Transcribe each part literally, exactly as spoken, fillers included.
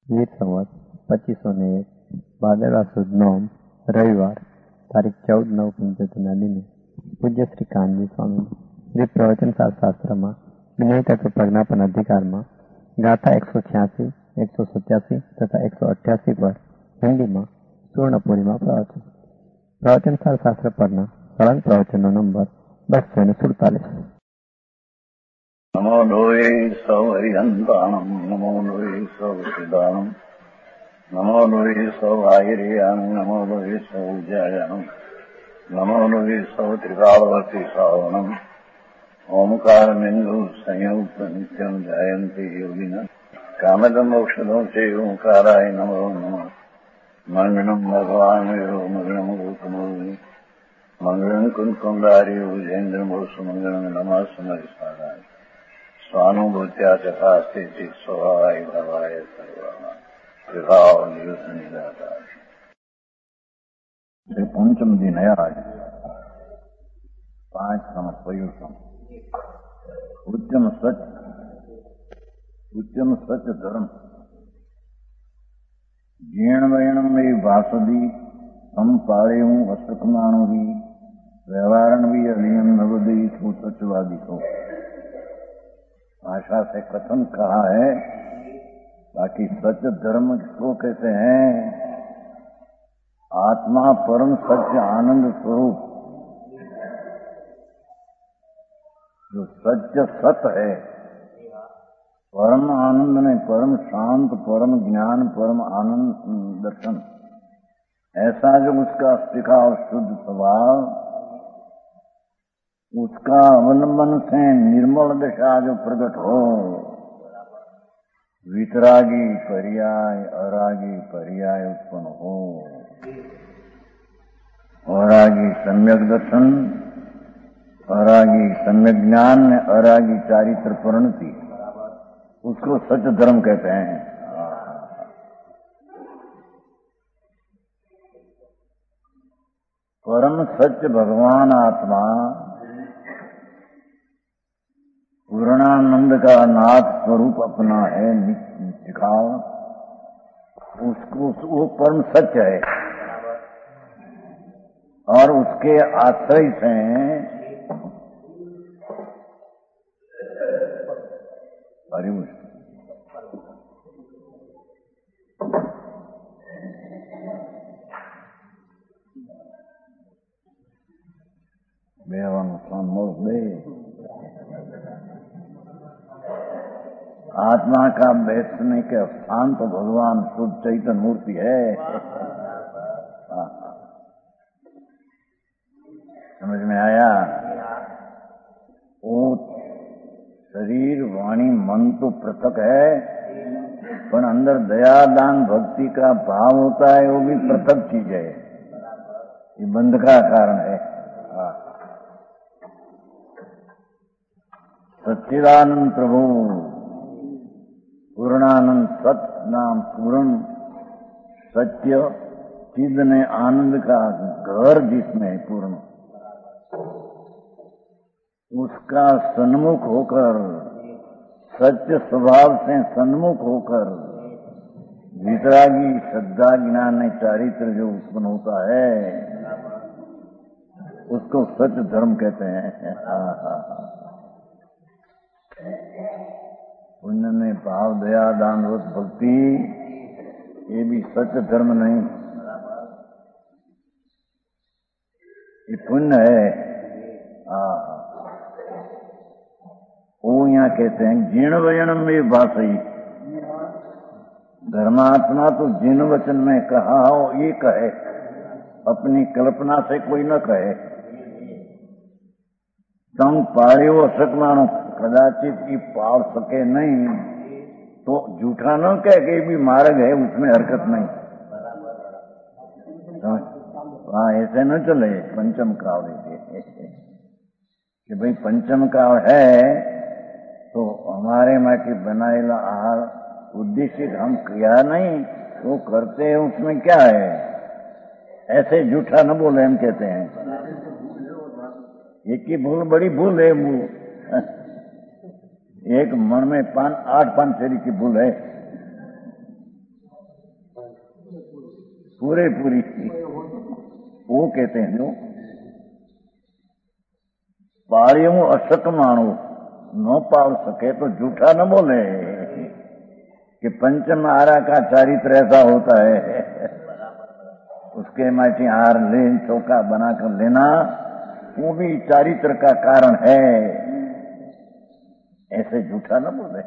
વીર સંવત પચીસો ને એક ભાદરવા સુદ નોમ રવિવાર તારીખ ચૌદ નવ પંચોતેરના દિને પૂજ્ય શ્રી કાનજી સ્વામી જે પ્રવચન શાસ્ત્રમાં વિનય તત્વ પ્રજ્ઞાપન અધિકારમાં ગાથા એકસો છ્યાસી એકસો સત્યાસી તથા એકસો અઠ્યાસી પર હિન્દીમાં સુવર્ણપુરીમાં પ્રવચન પ્રવચન શાસ્ત્ર પરના સળંગ પ્રવચનનો નંબર બસો ને સુડતાલીસ. નમો લોહે સૌ હરિહંતાણમ નમો લોહે સૌ સિદ્ધાણમ નમો લોહે સૌ આયર્યાન નમો લોહે સૌ જયાનમ નમો લોહે સૌ ત્રિકાળવતી શ્રાવણમ ઓમકાર બિંદુ સંયુક્ત નિત્યમ જાયંતી યોગિન કામદમ ઔષધો છે ઓંકારાય નમો નમઃ મંગળમ ભગવાન મંગળમ ગૌતમોની મંગળમ કુંકુંડારી ઉજેન્દ્રમોસુ મંગળમ નમઃ સમરિસ્મરાય સ્વાનુભૂત્યા ચકાસ્તે સ્વભાવાય ભવાય સર્વા વિભાવ નિયુત નિરાકાર. પંચમ દિન આજ પાંચ સમસ પયુષમ ઉચ્ચમ સચ ઉચ્ચમ સચ ધર્મ જીણ વયણમ વી વાસદી સંપાળેવું અસકમાણું વી व्यवहारण भी अनियम नवदी को सचवादी को भाषा से कथन कहा है. बाकी सच धर्म को कहते हैं आत्मा परम सत्य आनंद स्वरूप जो सत्य सत है, परम आनंद ने परम शांत परम ज्ञान परम आनंद दर्शन, ऐसा जो उसका शिखा और शुद्ध स्वभाव, उसका अवलंबन से निर्मल दशा जो प्रकट हो, वितरागी पर्याय अरागी पर्याय उत्पन्न हो, अरागी सम्यक दर्शन अरागी सम्यक ज्ञान में अरागी चारित्र परिणति, उसको सच धर्म कहते हैं. परम सत्य भगवान आत्मा पूर्णानंद का नाथ स्वरूप अपना है निष्काल, उसको वो परम सत्य है और उसके आश्रय से हरि બેવાનું સામોર બે आत्मा का बैठने के स्थान तो भगवान शुद्ध चैतन्य मूर्ति है. समझ में आया? वो शरीर वाणी मन तो पृथक है, पर अंदर दया दान भक्ति का भाव होता है, वो भी पृथक चीज है. ये बंध का कारण है. सच्चिदानंद प्रभु पूर्णानंद सत नाम पूर्ण सत्य चिद ने आनंद का घर जिसमें पूर्ण, उसका सन्मुख होकर सत्य स्वभाव से सन्मुख होकर वितरागी श्रद्धा ज्ञान ने चारित्र जो उत्पन्न होता है, उसको सत्य धर्म कहते हैं. पुण्य में भाव दया दान रस भक्ति, ये भी सत्य धर्म नहीं, ये पुण्य है. वो यहाँ कहते हैं जीर्ण वचन में भाषई, धर्मात्मा तो जिन वचन में कहा हो ये कहे, अपनी कल्पना से कोई न कहे. तंग पाड़ियो सकमानो कदाचित ही पाव सके नहीं तो झूठा न कह के भी मार्ग है, उसमें हरकत नहीं. हाँ, ऐसे न चले. पंचम काव कि भाई पंचम काव है तो हमारे माटी बनाएला आहार उद्देश्य हम किया नहीं तो करते हैं, उसमें क्या है? ऐसे झूठा न बोले हम कहते हैं. एक की भूल बड़ी भूल है. एक मन में पान आठ पान फेरी की भूल है. पूरे पूरी वो कहते हैं जो पाड़ियों असत मानो न पाल सके तो झूठा न बोले कि पंचम आरा का चारित्र ऐसा होता है, उसके माटी हार ले चौका बनाकर लेना वो भी चारित्र का कारण है, ऐसे झूठा न बोले।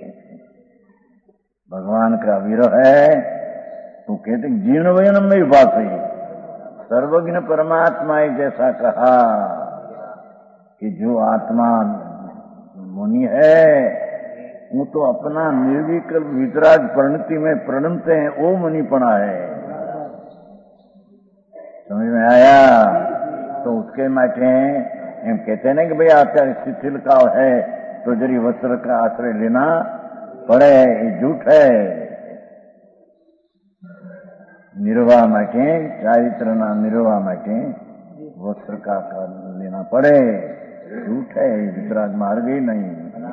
भगवान का विरह है तो कहते जीर्ण वयन में भी बात है। सर्वज्ञ परमात्मा ने जैसा कहा कि जो आत्मा मुनि है वो तो अपना निर्विकल्प वितराग परिणति में प्रणमते हैं, वो मुनिपना है। समझ में आया? तो उसके माटे हम कहते हैं ना कि भाई आचार्य शिथिल का है तो जरी वस्त्र का आश्रय लेना पड़े, ये झूठ है। निर्वाह माटे चारित्र ना निर्वाह माटे वस्त्र का लेना पड़े, झूठ है, वितराग मार्ग ही नहीं।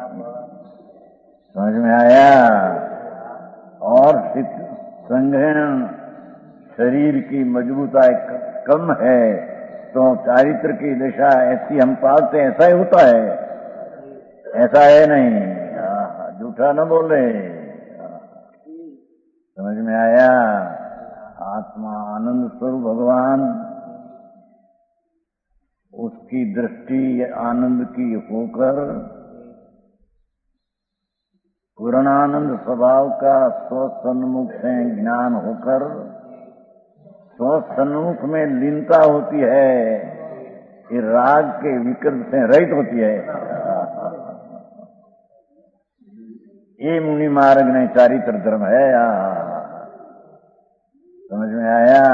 समझ में आया? और संग्रहण शरीर की मजबूताई कम है तो चारित्र की दिशा ऐसी हम पालते, ऐसा ही होता है, ऐसा है नहीं। झूठा न बोले। समझ में आया? आत्मा आनंद स्वरूप भगवान, उसकी दृष्टि आनंद की होकर पूर्णानंद स्वभाव का स्वसन्मुख से ज्ञान होकर स्वसन्मुख में लीनता होती है, ये राग के विकल्प से रहित होती है। ये मुनि मार्ग नहीं चारित्र धर्म है। समझ में आया?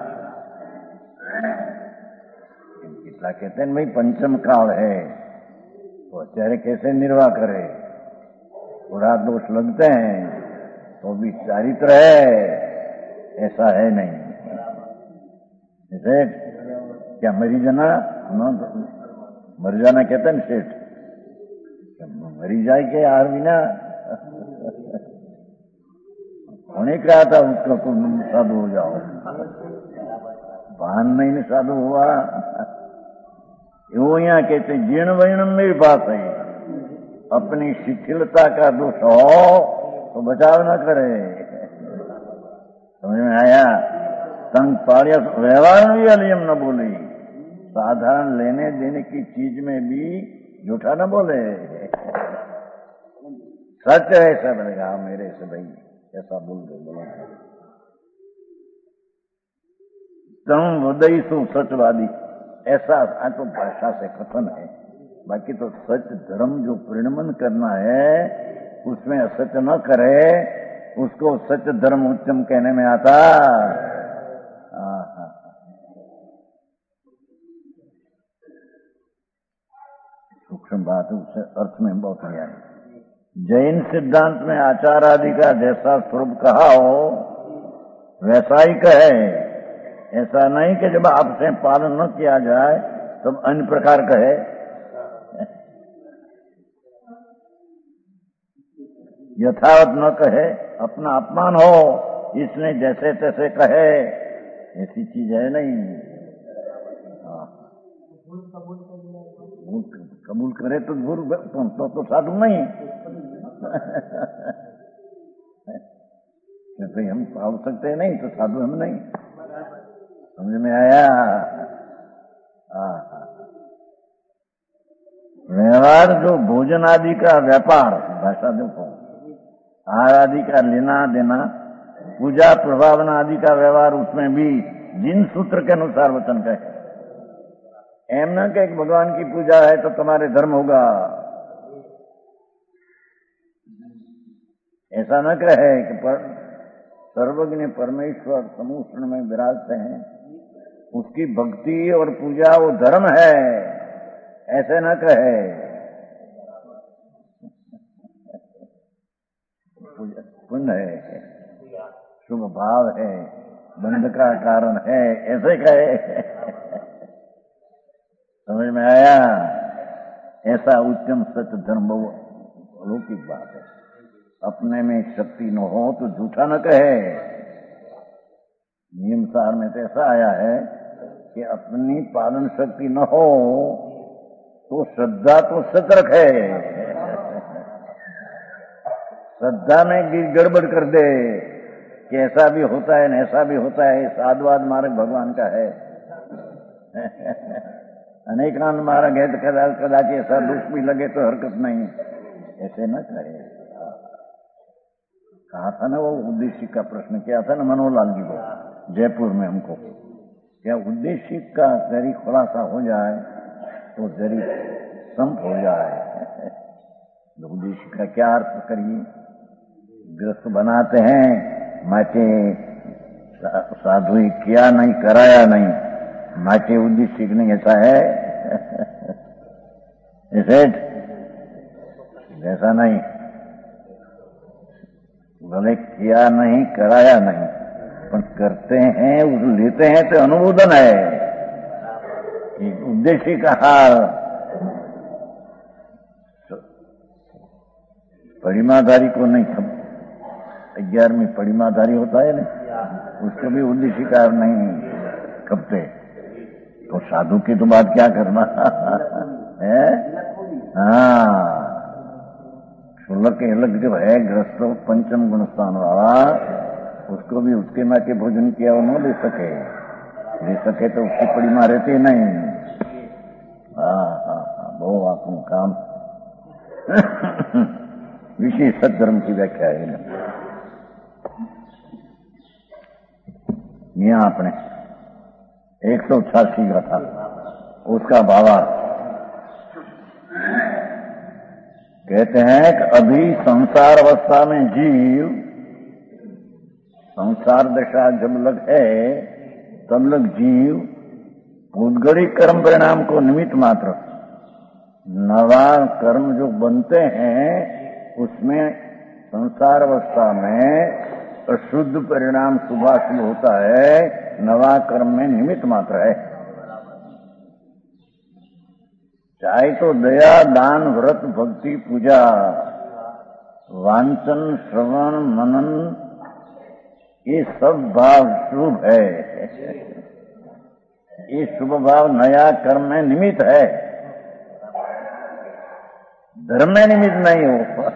कितना कहते हैं भाई पंचम काल है तो आचार्य कैसे निर्वाह करे, थोड़ा दोष लगते हैं तो भी चारित्र है, ऐसा है नहीं। जैसे क्या मरी जाना न मर जाना कहते हैं सेठ, मरी जाए के यार बिना होने कहा था उसका तुम साधु हो जाओ, भान नहीं साधु हुआ। वो यहाँ कहते जीर्ण वैणम में भी बात है, अपनी शिथिलता का दोष हो तो बचाव न करे। समझ में आया? संग पाड़िया व्यवहार में भी अलियम न बोले, साधारण लेने देने की चीज में भी झूठा न बोले, सच है ऐसा बनेगा मेरे से भाई, ऐसा बोल दे बोला। तम हृदय सु सचवादी, ऐसा तो भाषा से कथन है, बाकी तो सच धर्म जो परिणमन करना है उसमें असच न करे, उसको सच धर्म उच्चम कहने में आता। सूक्ष्म बात है, उसे अर्थ में बहुत ज्ञान। जैन सिद्धांत में आचार आदि का जैसा स्वरूप कहा हो वैसा ही कहे, ऐसा नहीं कि जब आपसे पालन न किया जाए तब अन्य प्रकार कहे। यथावत न कहे, अपना अपमान हो इसने जैसे तैसे कहे, ऐसी चीज है नहीं। कबूल करे तो गुरु तो, तो साधु नहीं। भाई हम पाल सकते नहीं तो साधु हम नहीं। समझ में आया? व्यवहार जो भोजन आदि का व्यापार, भाषा देखो, आहार आदि का लेना देना, पूजा प्रभावना आदि का व्यवहार, उसमें भी जिन सूत्र के अनुसार वचन कहे। एम न कि भगवान की पूजा है तो तुम्हारे धर्म होगा, ऐसा न कहे कि पर सर्वज्ञ परमेश्वर समूह में विराजते हैं, उसकी भक्ति और पूजा वो धर्म है, ऐसे न कहे। पुण्य है, शुभ भाव है, बंध का कारण है, ऐसे कहे। समझ में आया? ऐसा उच्चम सत्य धर्म अलौकिक बात है। अपने में शक्ति न हो तो झूठा न कहे, नियम सार में तो ऐसा आया है कि अपनी पालन शक्ति न हो तो श्रद्धा तो सतर्क है, श्रद्धा में गड़बड़ कर दे कि ऐसा भी होता है न ऐसा भी होता है, साधुवाद मार्ग भगवान का है। अनेकांत मार्ग है तो कदा कदाच ऐसा दुख भी लगे तो हरकत नहीं, ऐसे न कहे। कहा था ना वो उद्देश्य का प्रश्न किया था ना मनोहरलाल जी को जयपुर में हमको, क्या उद्देश्य का जरी खुलासा हो जाए तो जरी संप हो जाए। उद्देश्य का क्या अर्थ करिए, ग्रस्त बनाते हैं माटे साधु किया नहीं कराया नहीं, माटे उद्देश्य नहीं, ऐसा है ऐसा नहीं, भले किया नहीं कराया नहीं पर करते हैं, उस लेते हैं तो अनुमोदन है। उद्देश्य का हाल परिमाधारी को नहीं, ग्यारहवीं परिमाधारी होता है ना, उसको भी उद्देश्य का नहीं खपते, तो साधु की तो बात क्या करना है। हाँ, शुल्क अलग जब है ग्रस्त पंचम गुणस्थान वाला, उसको भी उसके माटे भोजन किया वो न ले सके, ले सके तो उसकी परिमा रहती नहीं। हाँ हाँ हाँ, वो आपको काम विशेष सद्धर्म की व्याख्या है। यहाँ अपने एक सौ छियासी का था उसका भावार्थ कहते हैं कि अभी संसार अवस्था में जीव संसार दशा जब लग है तब लग जीव उद्गड़ी कर्म परिणाम को निमित्त मात्र, नवा कर्म जो बनते हैं उसमें संसार अवस्था में अशुद्ध परिणाम शुभाशुभ होता है, नवा कर्म में निमित्त मात्र है। चाहे तो दया दान व्रत भक्ति पूजा वांचन श्रवण मनन ये सब भाव शुभ है, ये शुभ भाव नया कर्म में निमित्त है, धर्म में निमित्त नहीं हो।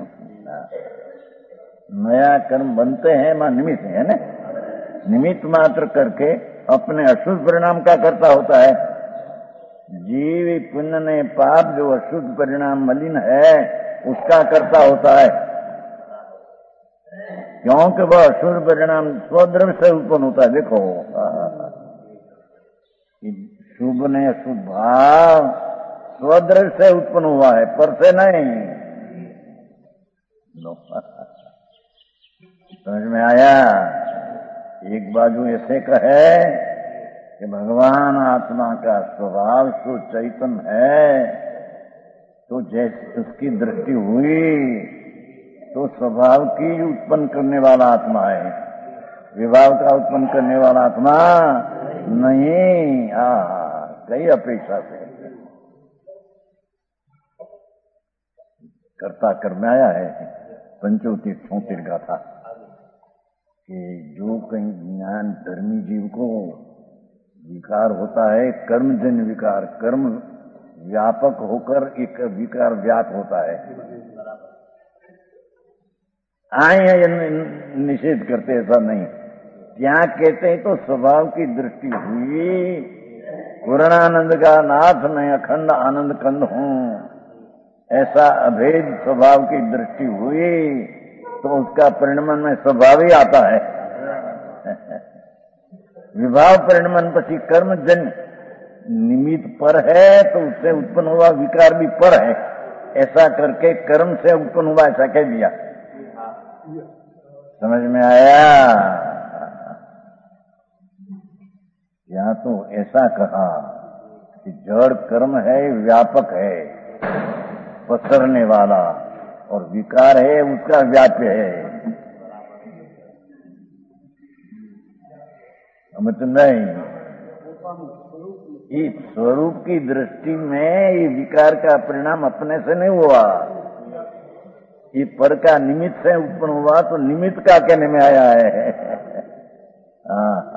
नया कर्म बनते हैं मां निमित्त है ना, निमित्त मात्र करके अपने अशुद्ध परिणाम का करता होता है। जीव पुण्य ने पाप जो अशुद्ध परिणाम मलिन है उसका करता होता है, क्योंकि वह अशुद्ध परिणाम स्वद्रव्य से उत्पन्न होता है। देखो शुभ ने अशुभ भाव स्वद्रव्य से उत्पन्न हुआ है, पर से नहीं। समझ में आया? एक बाजू ऐसे कहे कि भगवान आत्मा का स्वभाव सो चैतन्य है, तो जैसे उसकी दृष्टि हुई तो स्वभाव की उत्पन्न करने वाला आत्मा है, विभाव का उत्पन्न करने वाला आत्मा नहीं। आ कई अपेक्षा से कर्ता कर्म आया है पंचोतिर छोतिर गाथा कि जो कहीं ज्ञान धर्मी जीव को विकार होता है, कर्मजन्य विकार, कर्म व्यापक होकर एक विकार व्याप होता है। आए निषेध करते ऐसा नहीं, क्या कहते हैं तो स्वभाव की दृष्टि हुई, पूर्णानंद का नाथ मैं अखंड आनंद कंद हूं, ऐसा अभेद स्वभाव की दृष्टि हुई तो उसका परिणमन में स्वभाव ही आता है। विभाव परिणमन पछी कर्म जन निमित्त पर है तो उससे उत्पन्न हुआ विकार भी पर है, ऐसा करके कर्म से उत्पन्न हुआ ऐसा कह दिया। समझ में आया? या तो ऐसा कहा कि जड़ कर्म है, व्यापक है, पसरने वाला, और विकार है उसका व्याप्य है। समझ नहीं? इस स्वरूप की दृष्टि में ये विकार का परिणाम अपने से नहीं हुआ, ये पर का निमित्त से उत्पन्न हुआ, तो निमित्त का कहने में आया है। हाँ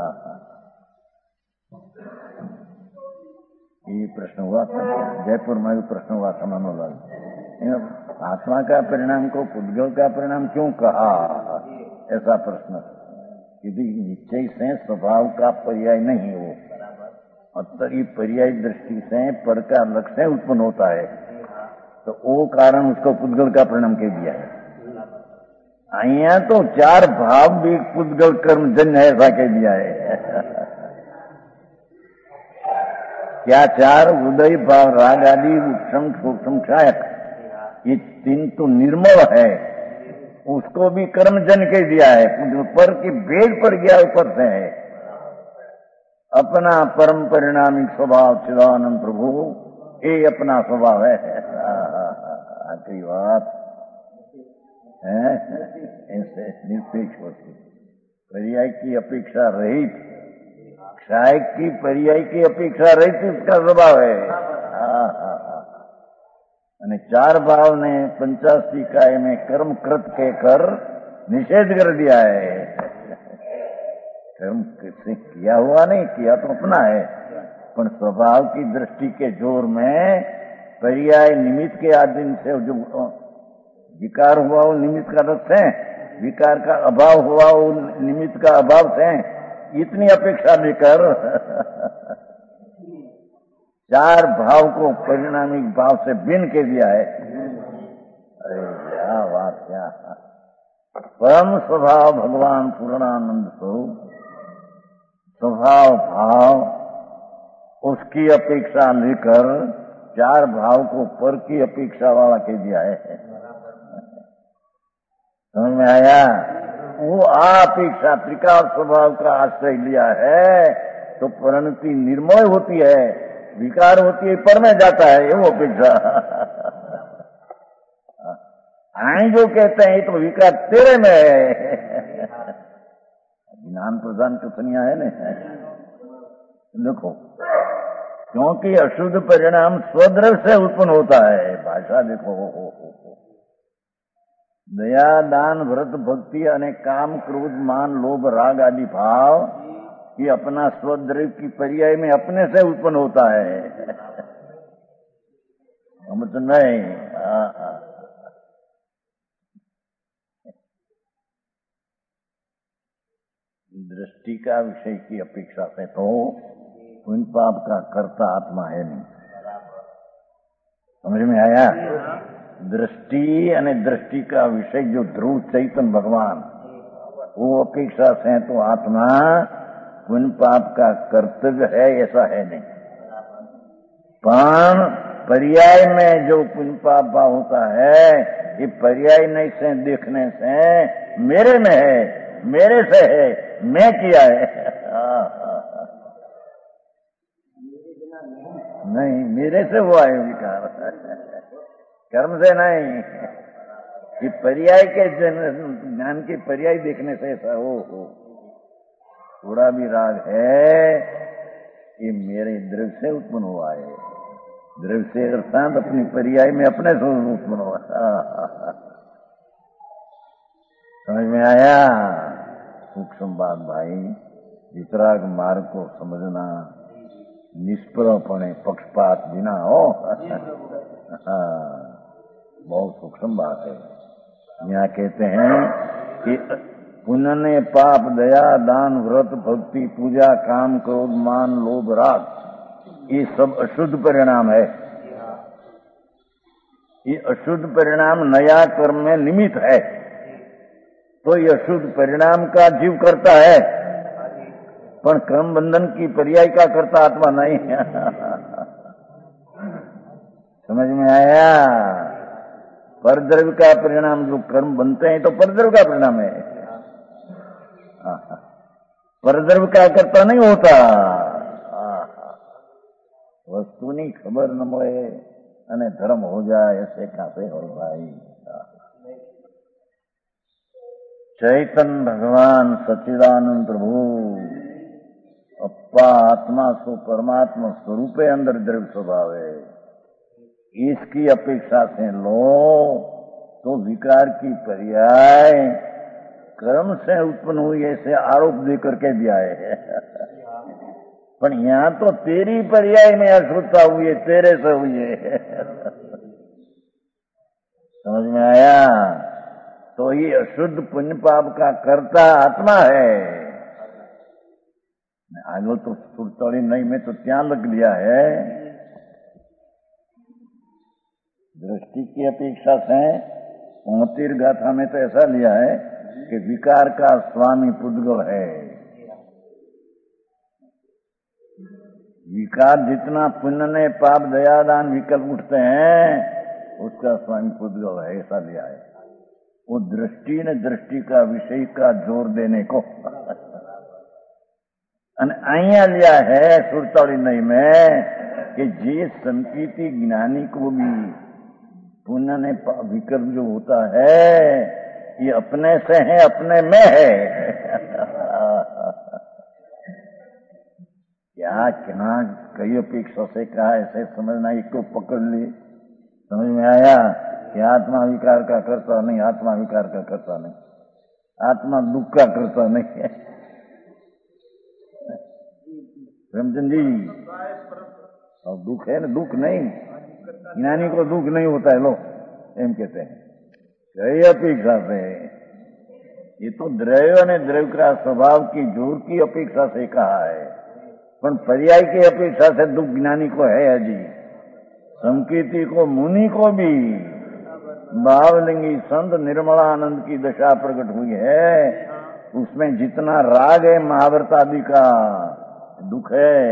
प्रश्न हुआ था, जयपुर में भी प्रश्न हुआ था मनोलाल। आत्मा का परिणाम को पुद्गल का परिणाम क्यों कहा, ऐसा प्रश्न। यदि निश्चय से स्वभाव का पर्याय नहीं हो, अतर ये पर्याय दृष्टि से पर का लक्ष्य उत्पन्न होता है, तो वो कारण उसको पुद्गल का परिणाम कह दिया है। अहिया तो चार भाव भी पुद्गल कर्म जन्य है, ऐसा कह दिया है। क्या चार उदय भाव राग आदि उपशम सूक्ष्म क्षायक, ये तीन तो निर्मल है, उसको भी कर्मजन कह दिया है। पर की भेद पर गया ऊपर से है। अपना परम परिणामिक स्वभाव चिदानंद प्रभु, ये अपना स्वभाव है। आखिरी बात है, ऐसे निरपेक्ष होती, पर्याय की अपेक्षा रहित, क्षय की पर्याय की अपेक्षा रहित उसका स्वभाव है। हाँ हाँ हाँ। અને चार भाव ने पंचासी काय में कर्म कृत के कर निषेध कर दिया है। कर्म किसने किया हुआ नहीं, किया तो अपना है, पर स्वभाव की दृष्टि के जोर में पर्याय निमित्त के आधीन से जो विकार हुआ वो निमित्त का रस है, विकार का अभाव हुआ वो निमित्त का अभाव से, इतनी अपेक्षा लेकर चार भाव को परिणामिक भाव से भिन्न के दिया है। अरे क्या बात, क्या परम स्वभाव भगवान पूर्णानंद स्वरूप, स्वभाव भाव उसकी अपेक्षा लेकर चार भाव को पर की अपेक्षा वाला कह दिया है। समझ में आया? वो अपेक्षा त्रिकाल स्वभाव का आश्रय लिया है तो परिणति निर्मय होती है, विकार होती है, पर में जाता है, वो अपेक्षा। आई जो कहते हैं तो विकार तेरे में है, ज्ञान प्रधान कथनिया है ना। देखो, क्योंकि अशुद्ध परिणाम स्वद्रव से उत्पन्न होता है। भाषा देखो, हो, हो, हो, हो। दया दान व्रत भक्ति अने काम क्रोध मान लोभ राग आदि भाव ये अपना स्वद्रव की पर्याय में अपने से उत्पन्न होता है। हम तो नहीं, दृष्टि का विषय की अपेक्षा से तो उन पाप का कर्ता आत्मा है नहीं। समझ में आया? दृष्टि अने दृष्टि का विषय जो ध्रुव चैतन्य भगवान, वो अपेक्षा से तो आत्मा पुण्य पाप का कर्तव्य है, ऐसा है नहीं। पण पर्याय में जो पुण्य पाप भाव होता है, ये पर्याय नहीं से देखने से मेरे में है, मेरे से है, मैं किया है। नहीं, मेरे से हुआ है विकार, कर्म से नहीं। कि पर्याय के ज्ञान के पर्याय देखने से ऐसा हो हो थोड़ा भी राग है, ये मेरे द्रव्य से उत्पन्न हुआ है। द्रव्य से अर्थात अपनी पर्याय में अपने से उत्पन्न हुआ। समझ में आया? सूक्ष्म बात भाई, वितराग मार्ग को समझना, निष्प्रपणे पक्षपात बिना हो, बहुत सूक्ष्म बात है। यहाँ कहते हैं कि पुण्य पाप दया दान व्रत भक्ति पूजा काम क्रोध मान लोभ राग, ये सब अशुद्ध परिणाम है। ये अशुद्ध परिणाम नया कर्म में निमित्त है, तो ये अशुद्ध परिणाम का जीव करता है, पर क्रम बंधन की पर्याय का करता आत्मा नहीं। समझ में आया? परद्रव्य का परिणाम जो कर्म बनते हैं तो परद्रव्य का परिणाम है, परद्रव्य का करता नहीं होता। वस्तुनी खबर न મળે અને ધર્મ हो जाए ऐसे काफे हो भाई। चैतन्य भगवान सच्चिदानंद प्रभु अप्पा आत्मा सो परमात्मा स्वरूपे अंदर द्रव्य स्वभाव है। इसकी अपेक्षा से लो तो विकार की पर्याय कर्म से उत्पन्न हुई ऐसे आरोप देकर के दिया है। पर यहाँ तो तेरी पर्याय में अशुद्धता हुई है, तेरे से हुई है। समझ में आया? तो ये अशुद्ध पुण्य पाप का कर्ता आत्मा है। आगे तो सुरतौड़ी नहीं में तो क्या लग लिया है, दृष्टि की अपेक्षा से उनतीर गाथा में तो ऐसा लिया है कि विकार का स्वामी पुद्गल है। विकार जितना पुण्य ने पाप दयादान विकल्प उठते हैं उसका स्वामी पुद्गल है, ऐसा लिया है। वो दृष्टि ने दृष्टि का विषय का जोर देने को अहिया लिया है सुरतौड़ी नहीं में कि जे संकीर्ति ज्ञानी को भी पुण्य ने विकल्प जो होता है ये अपने से है, अपने में है। क्या क्या कई अपेक्षा से कहा, ऐसे समझना, एक को पकड़ ली। समझ में आया कि आत्मा विकार का करता नहीं, आत्मा विकार का करता नहीं, आत्मा दुख का करता नहीं है। प्रेमचंद जी, और दुख है ना, दुख नहीं, ज्ञानी को दुख नहीं होता है, लो एम कहते हैं कई अपेक्षा से। ये तो द्रव्य ने द्रव्य का स्वभाव की जोर की अपेक्षा से कहा है, पर पर्याय की अपेक्षा से दुख ज्ञानी को है अजी। संकीर्ति को, मुनि को भी भावलिंगी संत निर्मलानंद की दशा प्रकट हुई है, उसमें जितना राग है महाभारत आदि का दुख है।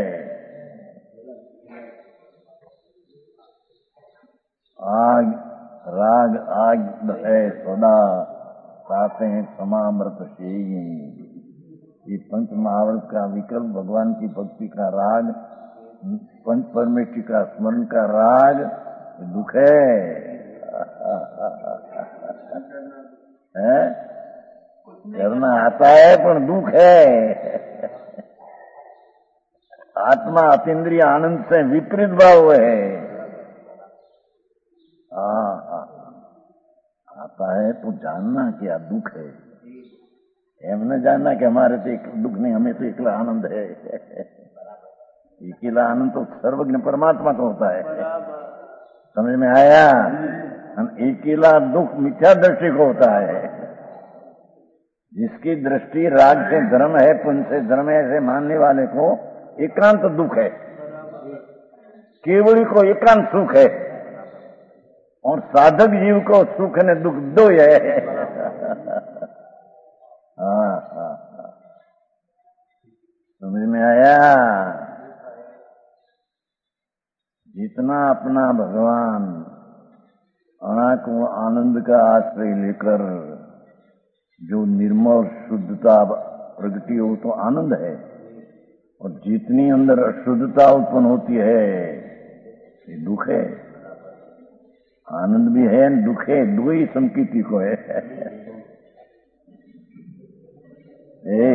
आग राग आग है सदा साते हैं समामृत से। ये पंच महाभारत का विकल्प भगवान की भक्ति का राग, पंच परमेष्टि का स्मरण का राग दुख है, है? करना आता है पर दुख है। आत्मा अतीन्द्रिय आनंद से विपरीत भाव है। हाँ हाँ आता है तो जानना क्या दुख है, एम न जानना कि हमारे तो एक दुख नहीं, हमें तो एकला आनंद है। अकेला आनंद तो सर्वज्ञ परमात्मा का होता है। समझ में आया? अकेला दुख मिथ्या दृष्टि को होता है। जिसकी दृष्टि राग से धर्म है, पुण्य से धर्म है, ऐसे मानने वाले को एकांत दुख है, केवली को एकांत सुख है, और साधक जीव को सुख ने दुख दो है। हाँ हाँ हाँ समझ में आया? जितना अपना भगवान अनात्म आनंद का आश्रय लेकर जो निर्मल शुद्धता प्रगति हो तो आनंद है, और जितनी अंदर अशुद्धता उत्पन्न होती है ये दुख है। आनंद भी है, दुख है, दो ही संकीर्ति को है। ए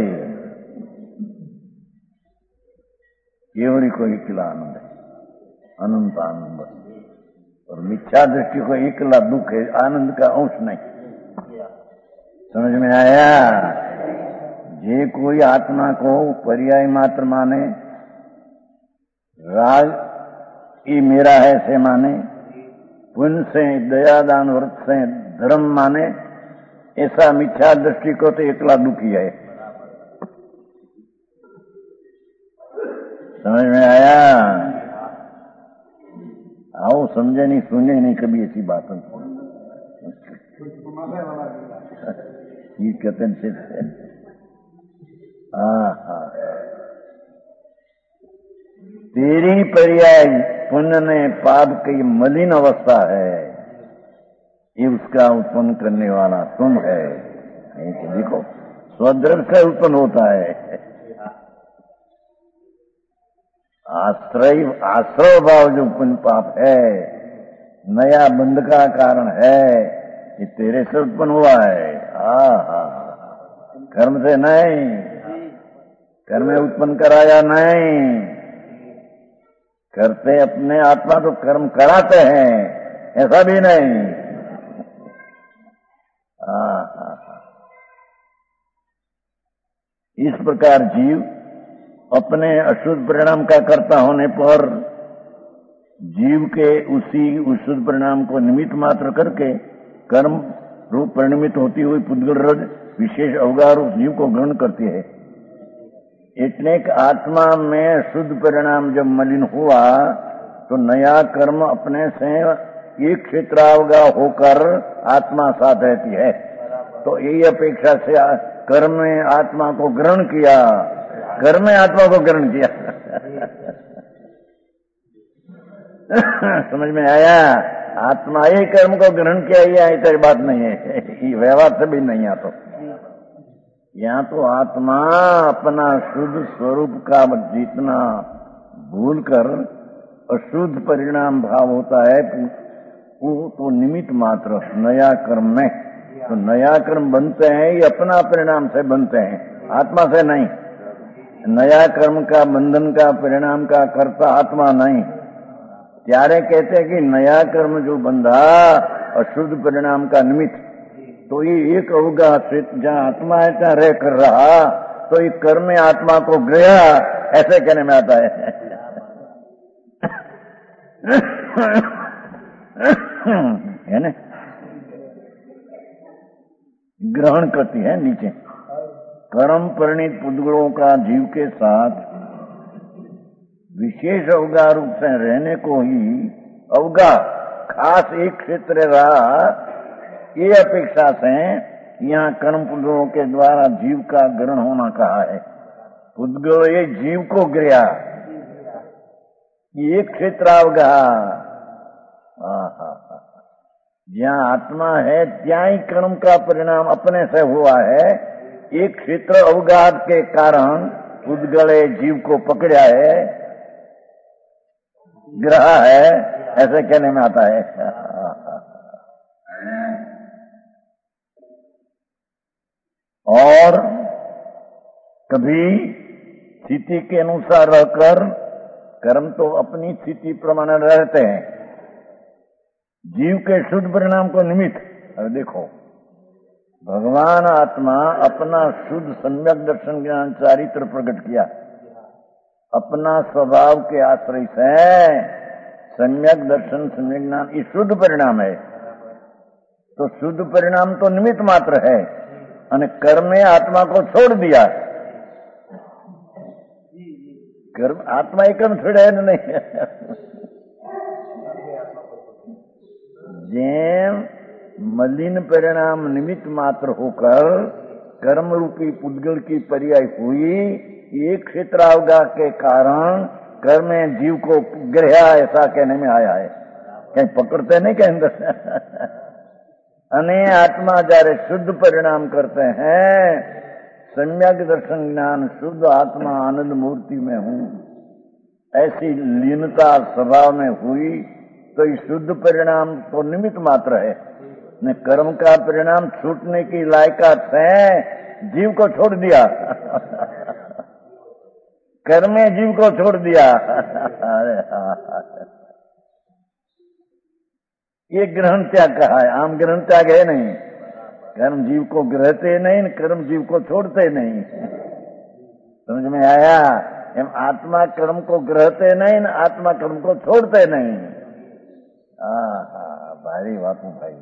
केवली को एकला आनंद है, अनंत आनंद, और मिथ्या दृष्टि को एकला दुख है, आनंद का अंश नहीं। समझ में आया? जे कोई आत्मा को पर्याय मात्र माने, राग ये मेरा है से माने, पुण्य से दयादान व्रत से धर्म माने, ऐसा मिथ्या दृष्टि को तो एकला दुखी है। समझ में आया? आओ समझे नहीं, सुने नहीं कभी ऐसी बात। ये कहते हैं हाँ हाँ तेरी पर्याय पुण्य ने पाप की मलिन अवस्था है, ये उसका उत्पन्न करने वाला तुम है। देखो स्वद्रव्य से उत्पन्न होता है। आश्रय आश्रय भाव जो पुण्य पाप है, नया बंध का कारण है, ये तेरे से उत्पन्न हुआ है। हाँ हाँ कर्म से नहीं, कर्म में उत्पन्न कराया नहीं, करते अपने आत्मा तो कर्म कराते हैं, ऐसा भी नहीं। हाँ हाँ इस प्रकार जीव अपने अशुद्ध परिणाम का कर्ता होने पर जीव के उसी अशुद्ध परिणाम को निमित्त मात्र करके कर्म रूप परिणमित होती हुई पुद्गल रज विशेष अवगार उस जीव को ग्रहण करती है। इतने आत्मा में शुद्ध परिणाम जब मलिन हुआ तो नया कर्म अपने से एक क्षेत्रावगा होकर आत्मा साथ रहती है। तो यही अपेक्षा से कर्म में आत्मा को ग्रहण किया, कर्म में आत्मा को ग्रहण किया। समझ में आया? आत्मा ही कर्म को ग्रहण किया, ये ऐसी बात नहीं है, व्यवहार से भी नहीं आता। यहाँ तो आत्मा अपना शुद्ध स्वरूप का जितना भूल कर अशुद्ध परिणाम भाव होता है वो तो निमित्त मात्र नया कर्म में। तो नया कर्म बनते हैं ये अपना परिणाम से बनते हैं, आत्मा से नहीं। नया कर्म का बंधन का परिणाम का कर्ता आत्मा नहीं। त्यारे कहते हैं कि नया कर्म जो बंधा अशुद्ध परिणाम का निमित्त, तो ये एक अवगा से जहाँ आत्मा है जहाँ रह कर रहा, तो ये कर्म में आत्मा को गया, ऐसे कहने में आता है। है ना? ग्रहण करती है नीचे। कर्म परिणित पुद्गलों का जीव के साथ विशेष अवगा रूप से रहने को ही अवगा खास एक क्षेत्र रहा, ये अपेक्षा से यहाँ कर्म पुद्गलों के द्वारा जीव का ग्रहण होना कहा है। पुद्गल ये जीव को गया, ये क्षेत्र अवगा। जहाँ आत्मा है ત્યાં ही कर्म का परिणाम अपने से हुआ है। एक क्षेत्र अवगात के कारण पुद्गले जीव को पकड़ा है, ग्रह है, ऐसे कहने में आता है। और कभी स्थिति के अनुसार रहकर कर्म तो अपनी स्थिति प्रमाण रहते हैं, जीव के शुद्ध परिणाम को निमित्त। अब देखो, भगवान आत्मा अपना शुद्ध सम्यक दर्शन ज्ञान चारित्र प्रकट किया, अपना स्वभाव के आश्रय से सम्यक दर्शन सम्यक ज्ञान ये शुद्ध परिणाम है। तो शुद्ध परिणाम तो निमित्त मात्र है, और कर्म ने आत्मा को छोड़ दिया। कर्म आत्मा ही कर्म छोड़े नहीं। जेम मलिन परिणाम निमित्त मात्र होकर कर्म रूपी पुद्गल की पर्याय हुई, एक क्षेत्रावगा के कारण कर्म में जीव को ग्रह्या, ऐसा कहने में आया है। कहीं पकड़ते नहीं के अंदर। अने आत्मा जारे शुद्ध परिणाम करते हैं, सम्यक दर्शन ज्ञान शुद्ध आत्मा आनंद मूर्ति में हूँ, ऐसी लीनता स्वभाव में हुई, तो इस शुद्ध परिणाम तो निमित्त मात्र है। ने कर्म का परिणाम छूटने की लायकात है, जीव को छोड़ दिया। कर्म में जीव को छोड़ दिया। ये ग्रहण त्याग कहा है, आम ग्रहण त्याग है नहीं। कर्म जीव को ग्रहते नहीं, कर्म जीव को छोड़ते नहीं। समझ में आया? एम आत्मा कर्म को ग्रहते नहीं, आत्मा कर्म को छोड़ते नहीं। आहा, भारी बापू भाई।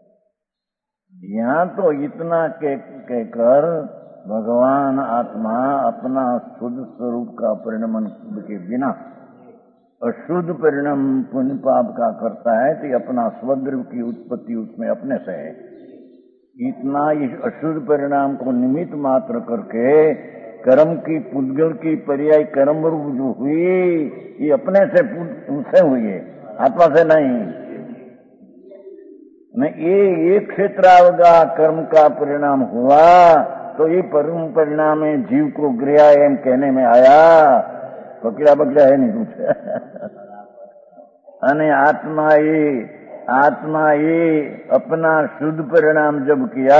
यहाँ तो इतना के कहकर भगवान आत्मा अपना शुद्ध स्वरूप का परिणमन के बिना अशुद्ध परिणाम पुण्य पाप का करता है, तो अपना स्वद्रव्य की उत्पत्ति उसमें अपने से है। इतना इस अशुद्ध परिणाम को निमित्त मात्र करके कर्म की पुद्गल की पर्याय कर्म रूप जो हुई, ये अपने से उनसे हुई है, आत्मा से नहीं। न ये एक क्षेत्रावगा कर्म का परिणाम हुआ, तो ये परम परिणाम है जीव को गृह एम कहने में आया। पकड़ा पकड़ा है नहीं कुछ। अने आत्मा ये आत्मा ये अपना शुद्ध परिणाम जब किया,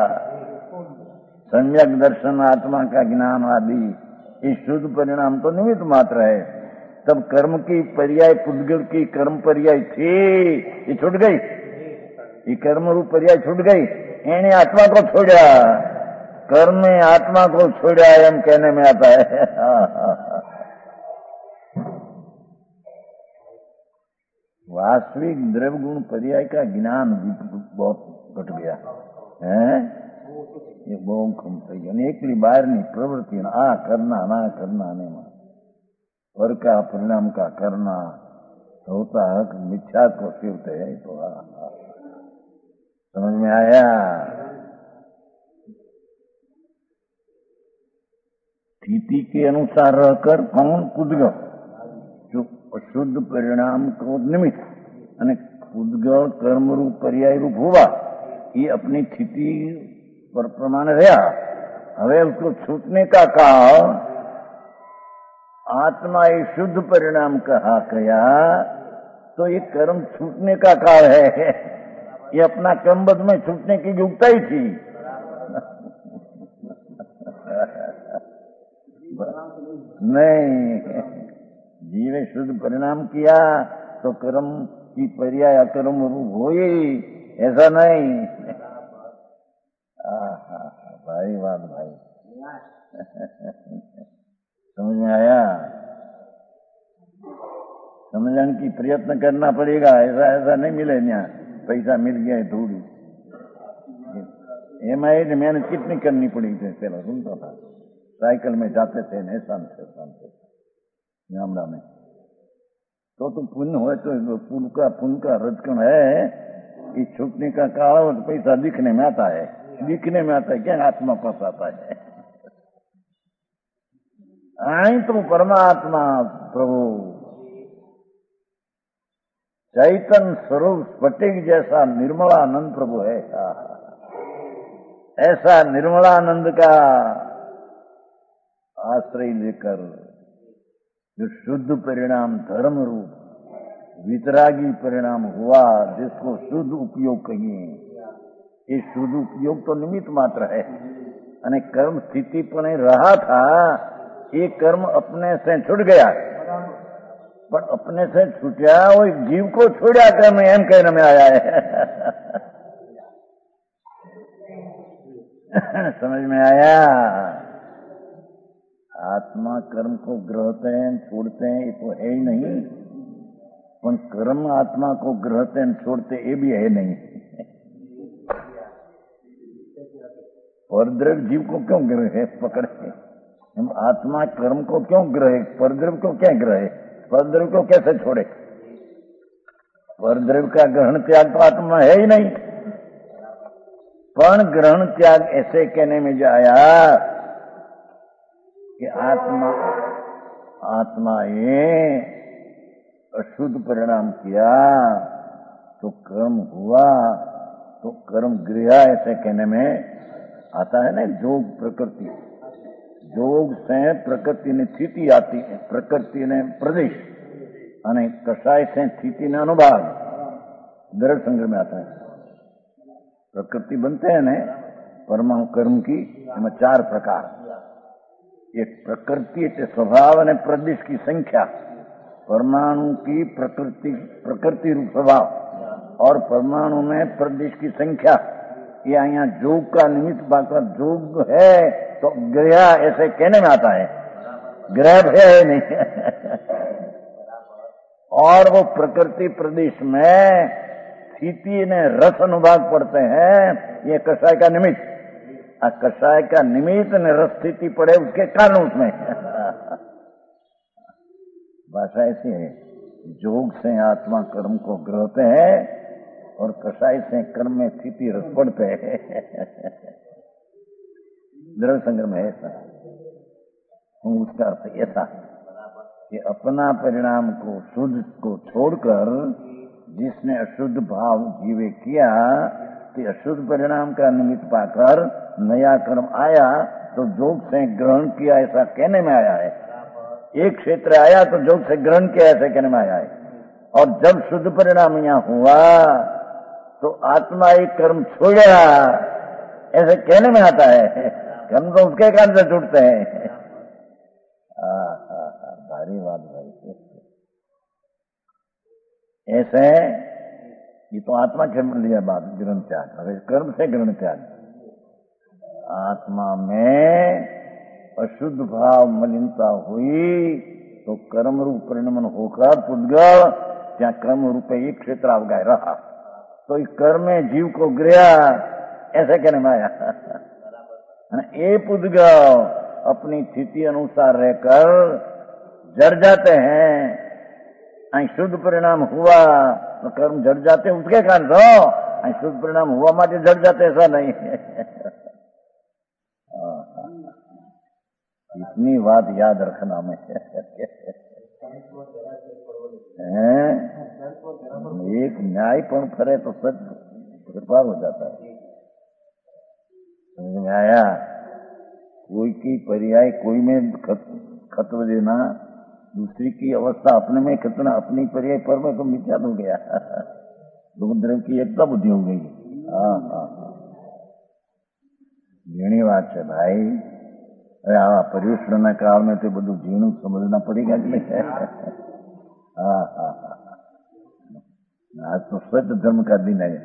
सम्यक दर्शन आत्मा का ज्ञान आदि, ये शुद्ध परिणाम तो निमित्त मात्र है। तब कर्म की पर्याय पुद्गल की कर्म पर्याय थी, ये छूट गई, ये कर्म रूप पर्याय छूट गई, इन्हें आत्मा को छोड़ा। कर्म में आत्मा को छोड़ा एम कहने में आता है। वास्तविक द्रव्य गुण पर्याय का ज्ञान भी बहुत घट गया है। ये बहुत कम થઈ ગયું। એકલી બહારની પ્રવૃત્તિ આ करना ना करना नहीं पर का परिणाम का करना होता है मिथ्या को सिवते है। तो आ, आ, समझ में आया। स्थिति के अनुसार रहकर कौन कूद गयो जो अशुद्ध परिणाम को निमित्त અને કૂદગળ કર્મ રૂપ પર્યાય રૂપ हुआ ये अपनी स्थिति पर प्रमाण रहा। हवे उसको छूटने का काल आत्मा ये शुद्ध परिणाम कहा गया तो ये कर्म छूटने का काल है। ये अपना कर्मबद्ध में छूटने की युक्ता ही थी। नहीं, जीवे शुद्ध परिणाम किया तो कर्म की पर्याय अकर्म रूप हो ही ऐसा नहीं। भाई बात भाई समझ में आया। समझने की प्रयत्न करना पड़ेगा। ऐसा ऐसा नहीं मिले यहाँ पैसा मिल गया है थोड़ी। एम आई ने मेहनत कितनी करनी पड़ी थी। पहले सुनता था साइकिल में जाते थे नेसान से गामड़ा में तो तो पुण्य हो तो पुण्य का पुण्य का रजकण है कि छूटने का काल तो पैसा दिखने में आता है। दिखने में आता है क्या आत्मा पास आता है। आई तो परमात्मा प्रभु चैतन्य स्वरूप स्फटिक जैसा निर्मलानंद प्रभु है। ऐसा निर्मलानंद का आश्रय लेकर जो शुद्ध परिणाम धर्म रूप वितरागी परिणाम हुआ जिसको शुद्ध उपयोग कहिए। ये शुद्ध उपयोग तो निमित्त मात्र है। अने कर्म स्थिति पर नहीं रहा था। ये कर्म अपने से छूट गया पर अपने से छूटा वो जीव को छोड़ा कर्म एम कहने में आया है। समझ में आया। आत्मा कर्म को ग्रहते हैं छोड़ते हैं ये तो है ही नहीं। पर कर्म आत्मा को ग्रहते हैं छोड़ते ये भी है नहीं। परद्रव्य जीव को क्यों ग्रहे पकड़े। हम आत्मा कर्म को क्यों ग्रहे परद्रव्य को क्या ग्रहे। परद्रव्य को कैसे छोड़े। परद्रव्य का ग्रहण त्याग तो आत्मा है ही नहीं। पण ग्रहण त्याग ऐसे कहने में जाया कि आत्मा आत्मा ये अशुद्ध परिणाम किया तो कर्म हुआ तो कर्म गृह ऐसे कहने में आता है ना। जोग प्रकृति जोग से प्रकृति ने स्थिति आती है। प्रकृति ने प्रदेश અને कषाय से स्थिति ने अनुभाग दृढ़ संग्रह में आता है। प्रकृति बनते हैं न परमाणु कर्म की इनमें चार प्रकार। एक प्रकृति के स्वभाव और प्रदेश की संख्या परमाणु की प्रकृति प्रकृति रूप स्वभाव और परमाणु में प्रदेश की संख्या। ये यहाँ जोग का निमित्त बात जोग है तो ग्रह ऐसे कहने में आता है। ग्रह है नहीं। और वो प्रकृति प्रदेश में स्थिति ने रस अनुभाग पड़ते हैं। ये कषाय का निमित्त कषाय का निमित्त ने रस स्थिति पड़े उसके कारण उसमें भाषा ऐसी है। जोग से आत्मा कर्म को ग्रहते हैं और कषाय से कर्म में स्थिति रस पड़ते हैं। दृढ़ संग्रह है ऐसा। उसका अर्थ ऐसा कि अपना परिणाम को शुद्ध को छोड़कर जिसने अशुद्ध भाव जीवे किया कि अशुद्ध परिणाम का निमित्त पाकर नया कर्म आया तो जोग से ग्रहण किया ऐसा कहने में आया है। एक क्षेत्र आया तो जोग से ग्रहण किया ऐसे कहने में आया है। और जब शुद्ध परिणाम यहाँ हुआ तो आत्मा एक कर्म छोड़ा ऐसे कहने में आता है। कर्म तो उसके कारण से छूटते हैं। भारी बात भाई। ऐसे ये तो आत्मा के लिया बात ग्रहण त्याग। अरे कर्म से ग्रहण त्याग आत्मा में अशुद्ध भाव मलिनता हुई तो कर्म रूप परिणमन होकर पुद्गल ત્યાં कर्म रूप एक क्षेत्र अवगाय रहा, तो इस कर्म में जीव को गिरा, ऐसे कहने में आया। ये पुद्गल अपनी स्थिति अनुसार रहकर जड़ जाते हैं, અહીં शुद्ध परिणाम हुआ तो कर्म जड़ जाते हैं, उसके कारण तो અહીં शुद्ध परिणाम हुआ माटे जड़ जाते, ऐसा नहीं है। इतनी बात याद रखना में एक न्याय पण फरे तो सच कृपा हो जाता है। समझ में आया? कोई की पर्याय कोई में खत्व देना, दूसरी की अवस्था अपने में खतना, अपनी पर्याय पर में तो मिथ्या हो गया, दो द्रव की एकता बुद्धि हो गई। हाँ हाँ घणी बात है भाई। अरे आ पर्युषण काल में तो બધું जीणું समझना पड़ेगा कि नहीं? हाँ हाँ हाँ आज तो सच धर्म का दिन है।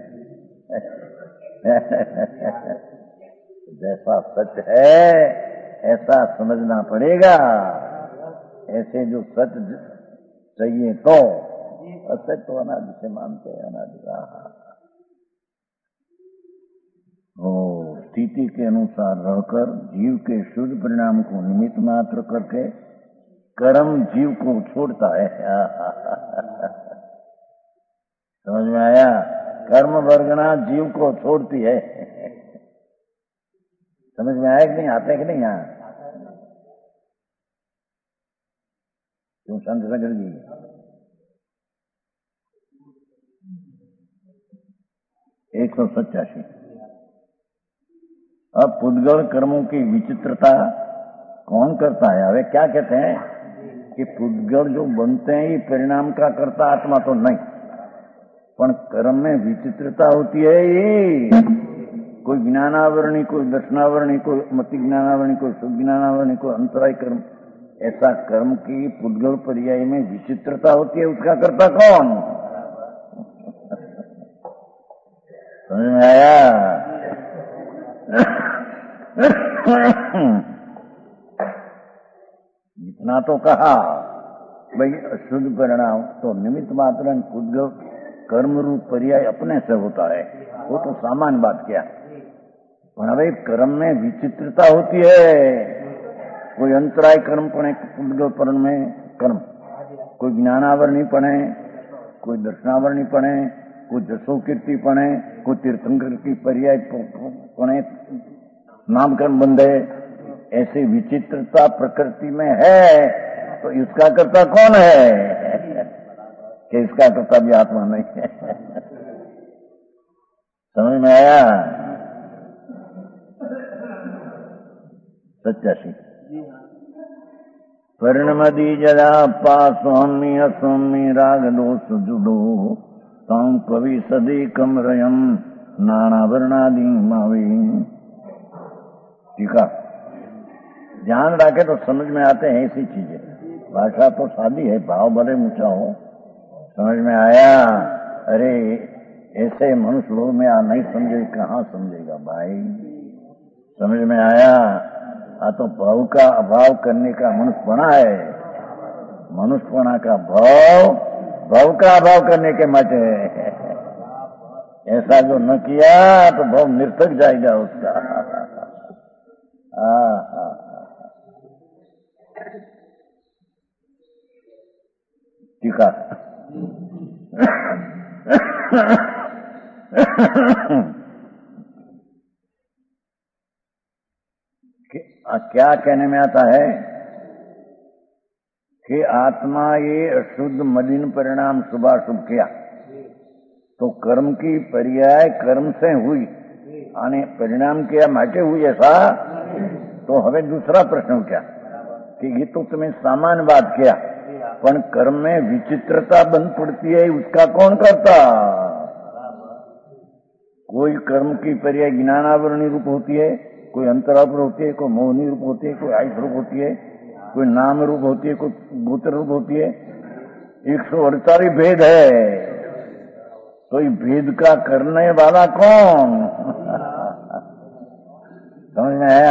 जैसा सच है ऐसा समझना पड़ेगा, ऐसे जो सच चाहिए तो असच तो अनादि से मानते हैं, अनादि। ओ स्थिति के अनुसार रहकर जीव के शुद्ध परिणाम को निमित्त मात्र करके कर्म जीव को छोड़ता है। समझ में आया? कर्म वर्गना जीव को छोड़ती है। समझ में आया कि नहीं? आते कि नहीं? यहाँ क्यों संत शंकर जी? एक सौ सत्तासी। अब पुद्गल कर्मों की विचित्रता कौन करता है? अरे क्या कहते हैं कि पुद्गल जो बनते हैं ये परिणाम का करता, आत्मा तो नहीं, पण कर्म में विचित्रता होती है। ये कोई ज्ञानावरणी, कोई दर्शनावरणी, कोई मति ज्ञानावरणी, कोई शुद्ध ज्ञानावरणी, कोई अंतराय कर्म, ऐसा कर्म की पुद्गल पर्याय में विचित्रता होती है। उसका करता कौन? समझ में आया? इतना तो कहा भाई अशुद्ध परिणाम तो निमित्त मात्र पुद्गल कर्म रूप पर्याय अपने से होता है, वो तो सामान्य बात क्या। पर भाई कर्म में विचित्रता होती है। कोई अंतराय कर्म पड़े पुद्गल परण में कर्म, कोई ज्ञानावरणी पड़े, कोई दर्शनावरणी पड़े, कोई जसो कीर्ति पड़े, कोई तीर्थंकर की पर्याय पड़े, नामकरण बंधे, ऐसी विचित्रता प्रकृति में है। तो इसका कर्ता कौन है? कि इसका कर्ता भी आत्मा नहीं है। समझ में आया? सत्यासी परिणमदी जदा पा स्वामी अस्वामी राग दोष जुडो ताम कवि सदी कमरयम नानावरणादि मावी। ठीक है, ध्यान रखे तो समझ में आते हैं ऐसी चीजें। भाषा तो सादी है, भाव भले ऊंचा हो। समझ में आया? अरे ऐसे मनुष्य लोग में आ नहीं समझे, कहाँ समझेगा भाई? समझ में आया? आ तो भाव का अभाव करने का मनुष्यपना है। मनुष्यपना का भाव भाव का अभाव करने के माटे है। ऐसा जो न किया तो भाव निर्थक जाएगा उसका। हाँ हाँ ठीक है। क्या कहने में आता है कि आत्मा ये अशुद्ध मलिन परिणाम शुभाशुभ किया तो कर्म की पर्याय कर्म से हुई, आने परिणाम किया माटे हुई ऐसा। तो हमें दूसरा प्रश्न क्या कि ये तो तुम्हें सामान्य बात किया, पर कर्म में विचित्रता बन पड़ती है, उसका कौन करता? कोई कर्म की पर्याय ज्ञानावरणी रूप होती है, कोई अंतरावर होती है, कोई मोहनी रूप होती है, कोई आयुष रूप होती है, कोई नाम रूप होती है, कोई गोत्र रूप होती है। एक सौ अड़तालीस भेद है, तो ये भेद का करने वाला कौन? समझ में आया?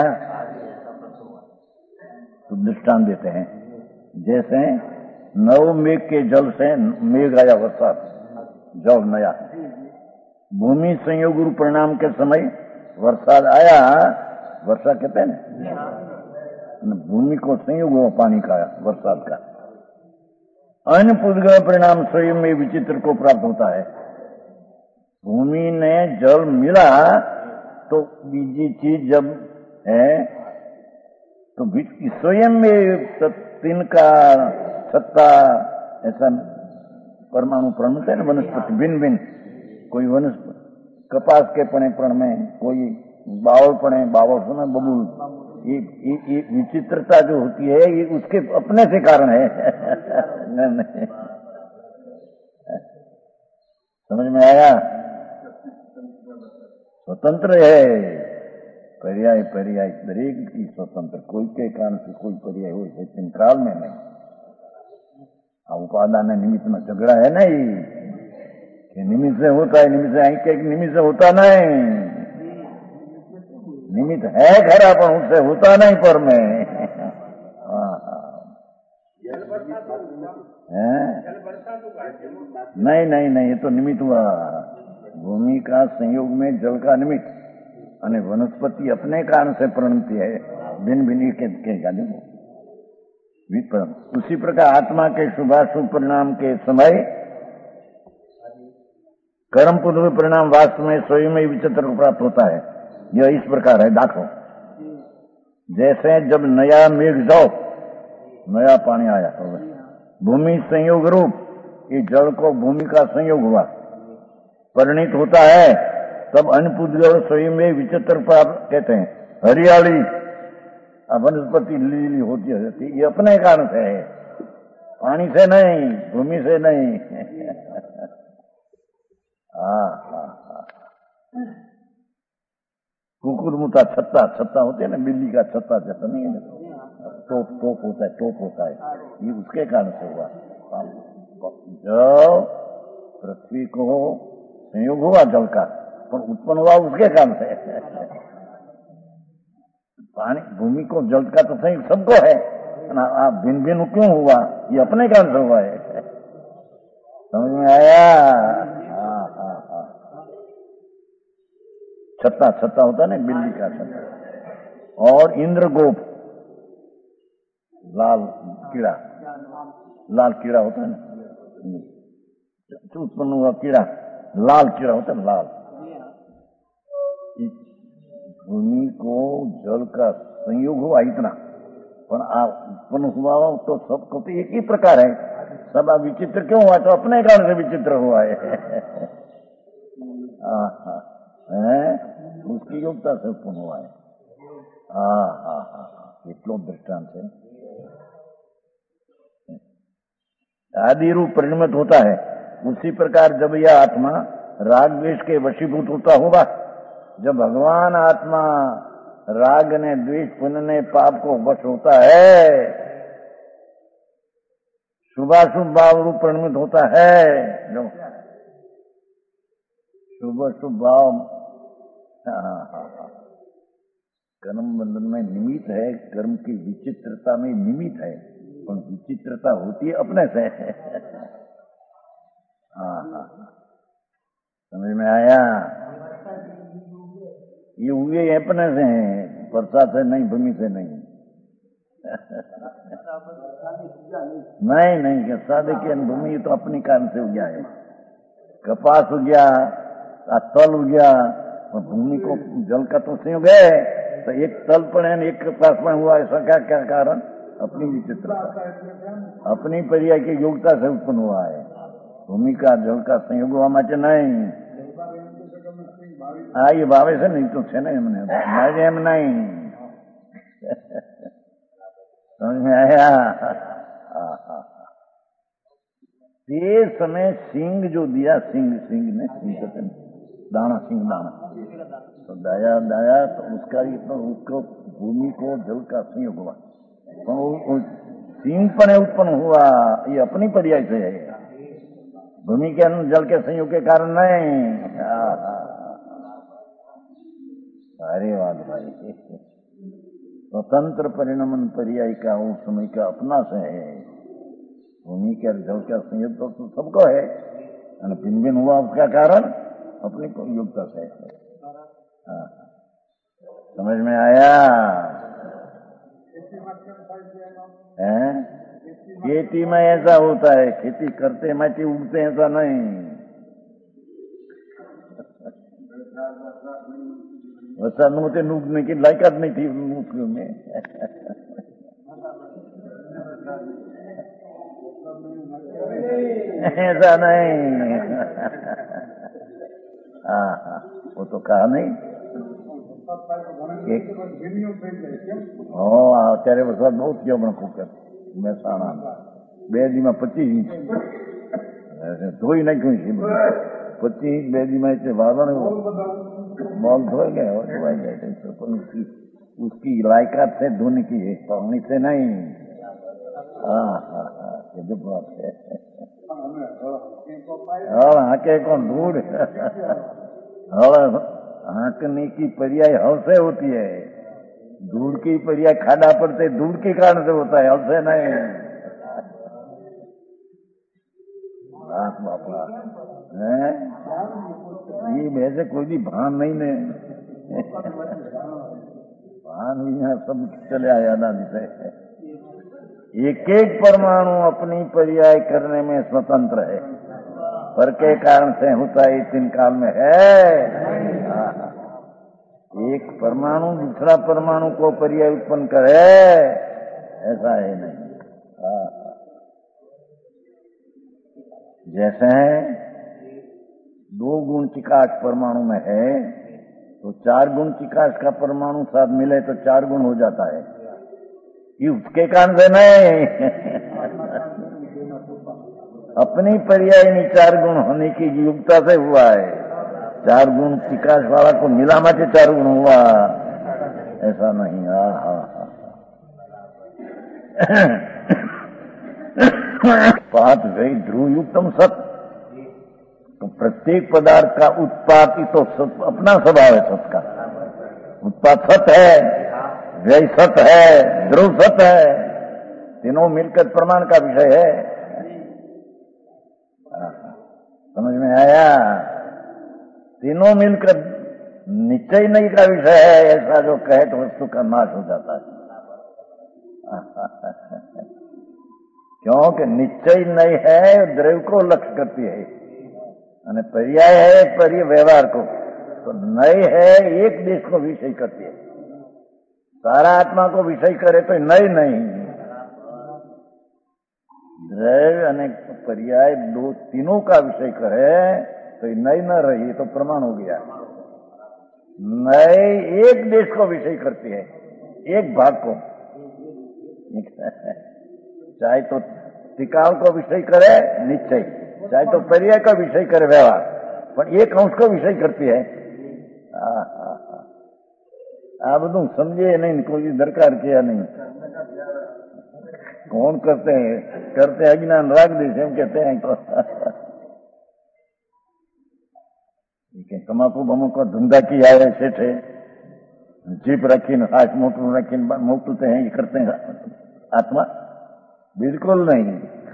तो दृष्टांत देते हैं, जैसे नव मेघ के जल से मेघ आया वर्षा, जल नया, भूमि संयोग रूप परिणाम के समय वर्षा आया, वर्षा कहते हैं ना, भूमि को संयोग हुआ पानी का, बरसात का। अन्य पुद्गल परिणाम स्वयं में विचित्र को प्राप्त होता है। भूमि ने जल मिला तो बीजी चीज जब है तो स्वयं में तिनका सत्ता ऐसा परमाणु प्रण है ना, वनस्पति भिन्न भिन्न, कोई वनस्पति कपास के पणे प्रण में, कोई बावल पणे बावल में बबूल, ये, ये, ये विचित्रता जो होती है ये उसके अपने से कारण है। नहीं, नहीं। समझ में आया? स्वतंत्र है, पर्याय पर्याय दरेक की स्वतंत्र, कोई के कारण से कोई पर्याय हो काल में नहीं। उपादान निमित्त में झगड़ा है नहीं कि निमित्त से होता है, निमित्त से एक निमित्त से होता नहीं, निमित्त है खरा पर उससे होता नहीं पर में। नहीं नहीं नहीं, ये तो निमित्त हुआ। भूमि का संयोग में जल का निमित्त, અને वनस्पति अपने कारण से प्रणति है, भिन्न भिन्न के, के गाली विपरण। उसी प्रकार आत्मा के शुभाशुभ परिणाम के समय कर्म पूर्व परिणाम वास्तव में स्वयं में विचित्र को प्राप्त होता है। यह इस प्रकार है, दाखो जैसे जब नया मेघ जाओ, नया पानी आया, भूमि संयोग रूप, ये जल को भूमि का संयोग हुआ, परिणित होता है, तब अनपुद्गल स्वयं में विचित्र प्राप्त कहते हैं। हरियाली वनस्पति लीली होती रहती, ये अपने कारण से है, पानी से नहीं, भूमि से नहीं। हाँ हाँ हाँ, कुकुर मुता छत्ता, छत्ता होते है ना, बिल्ली का छत्ता जैसा नहीं है, टोप टोप होता है, टोप होता है, ये उसके कारण से हुआ। जब पृथ्वी को संयोग हुआ जल का, पर उत्पन्न हुआ उसके कारण से। पानी भूमि को जल का तो संयोग सबको है ना, आप भिन्न भिन्न क्यों हुआ, ये अपने कारण से हुआ है। समझ में आया? हाँ हाँ हाँ, छत्ता छत्ता होता है ना, बिल्ली का छत्ता। और इंद्रगोप, लाल कीड़ा, लाल कीड़ा होता है ना, उत्पन्न हुआ कीड़ा, लाल कीड़ा होता है, लाल। भूमि को जल का संयोग हुआ इतना, पर उत्पन्न हुआ तो सबको तो एक ही प्रकार है, सब विचित्र क्यों हुआ, तो अपने कारण से विचित्र हुआ है। उसकी योग्यता से उत्पन्न हुआ है। हाँ हाँ हाँ, इतलो दृष्टांत है। आदि रूप परिणमित होता है। उसी प्रकार जब यह आत्मा राग द्वेष के वशीभूत होता होगा, जब भगवान आत्मा राग ने द्वेष पुण्य ने पाप को वश होता है, शुभाशुभ भाव रूप परिणमित होता है, जो शुभ शुभ भाव कर्म बंधन में निमित्त है, कर्म की विचित्रता में निमित्त है, और विचित्रता होती है अपने से। हाँ हाँ, समझ में आया? ये हुए अपने से हैं, वर्षा से नहीं, भूमि से नहीं। नहीं नहीं, सादे की भूमि तो अपनी कारण से हो गया है, कपास हो गया, तल हो गया, और भूमि को जल का तो संयोग है, तो एक तल पण है, एक कपास पण हुआ, ऐसा क्या क्या कारण? अपनी विचित्रता, अपनी पर्याय की योग्यता से उत्पन्न हुआ है। भूमि का जल का संयोग हुआ माचे नहीं। हाँ, ये भावे से नहीं तो छे नहीं, हमने मारे एम नहीं। समझ में आया? ये समय सिंह जो दिया, सिंह सिंह ने सिंह कहते हैं, दाना, सिंह दाना, तो दाया दाया, तो उसका तो उसको भूमि को जल का संयोग हुआ, तो सिंह पर उत्पन्न हुआ, ये अपनी पर्याय से है, भूमि के जल के संयोग के कारण नहीं। सारे वाद भाई स्वतंत्र परिणमन पर्याय का उस समय का अपना से है। भूमि के जल का संयुक्त तो सबको है, भिन्न भिन्न हुआ उसका कारण अपनी को योग्यता से है। हाँ, समझ में आया? है? खेती में ऐसा होता है, खेती करते माटी उगते ऐसा नहीं। वरसाद नोते नूकने की लायकात नहीं थी मुस्लिम में। ऐसा नहीं। हाँ, वो तो कहा नहीं। અત્યારે વરસાદ બહુ થયો પણ ખૂબ મહેસાણા બે દીમાં પચીસ ઇંચ ધોઈ નાખ્યું છે। પચીસ ઇંચ બે દીમાં એટલે વાદળ મોલ ધોઈ ગયા ધોવાઈ જાય પણ उसकी उसकी लायकात से धोने की है, पानी से नहीं। हाँ हाँ हाँ, ये जो बात है। और आके कौन दूर और आंकने की पर्याय हल से होती है, धूल की पर्याय खाड़ा पड़ते धूल के कारण से होता है, हल से नहीं। बात बापा है ये वैसे कोई भी भान नहीं ने भान यहाँ सब चले आया दादी से। एक एक परमाणु अपनी पर्याय करने में स्वतंत्र है, पर के कारण से होता है तीन काल में है। एक परमाणु दूसरा परमाणु को पर्याय उत्पन्न करे ऐसा है नहीं। जैसे दो गुण चिकास परमाणु में है तो चार गुण चिकास का परमाणु साथ मिले तो चार गुण हो जाता है, ये उसके कारण से नहीं। अपनी पर्याय में चार गुण होने की योग्यता से हुआ है। चार गुण विकास वाला को मिला माटे चार गुण हुआ, ऐसा नहीं। हाँ हाँ हाँ पात गई ध्रुव युक्तम सत, तो प्रत्येक पदार्थ का उत्पाद तो सत अपना स्वभाव है। सत का उत्पाद सत है, व्यय सत है, ध्रुव सत है, तीनों मिलकर प्रमाण का विषय है। समझ में आया? तीनों मिलकर निश्चय नहीं का विषय है, ऐसा जो कहे तो वस्तु का नाश हो जाता है। क्योंकि निश्चय नहीं है द्रव्य को लक्ष्य करती है, और पर्याय है पर्य व्यवहार को, तो नई है एक देश को विषय करती है। सारा आत्मा को विषय करे तो नई नहीं, द्रव्य अनेक पर्याय दो तीनों का विषय करे तो नई न रही तो प्रमाण हो गया। नई एक देश को विषय करती है, एक भाग को, चाहे तो टिकाव को विषय करे निश्चय, चाहे तो पर्याय का विषय करे व्यवहार, पर एक अंश को विषय करती है। आ બધું समझे नहीं, कोई दरकार किया नहीं। कौन करते हैं? करते अज्ञान राग दे हम कहते हैं तो तमाकू बमको धंधा की आए सेठे जीप रखी हाथ मोटू रखी मोटूते हैं, ये करते हैं आत्मा? बिल्कुल नहीं।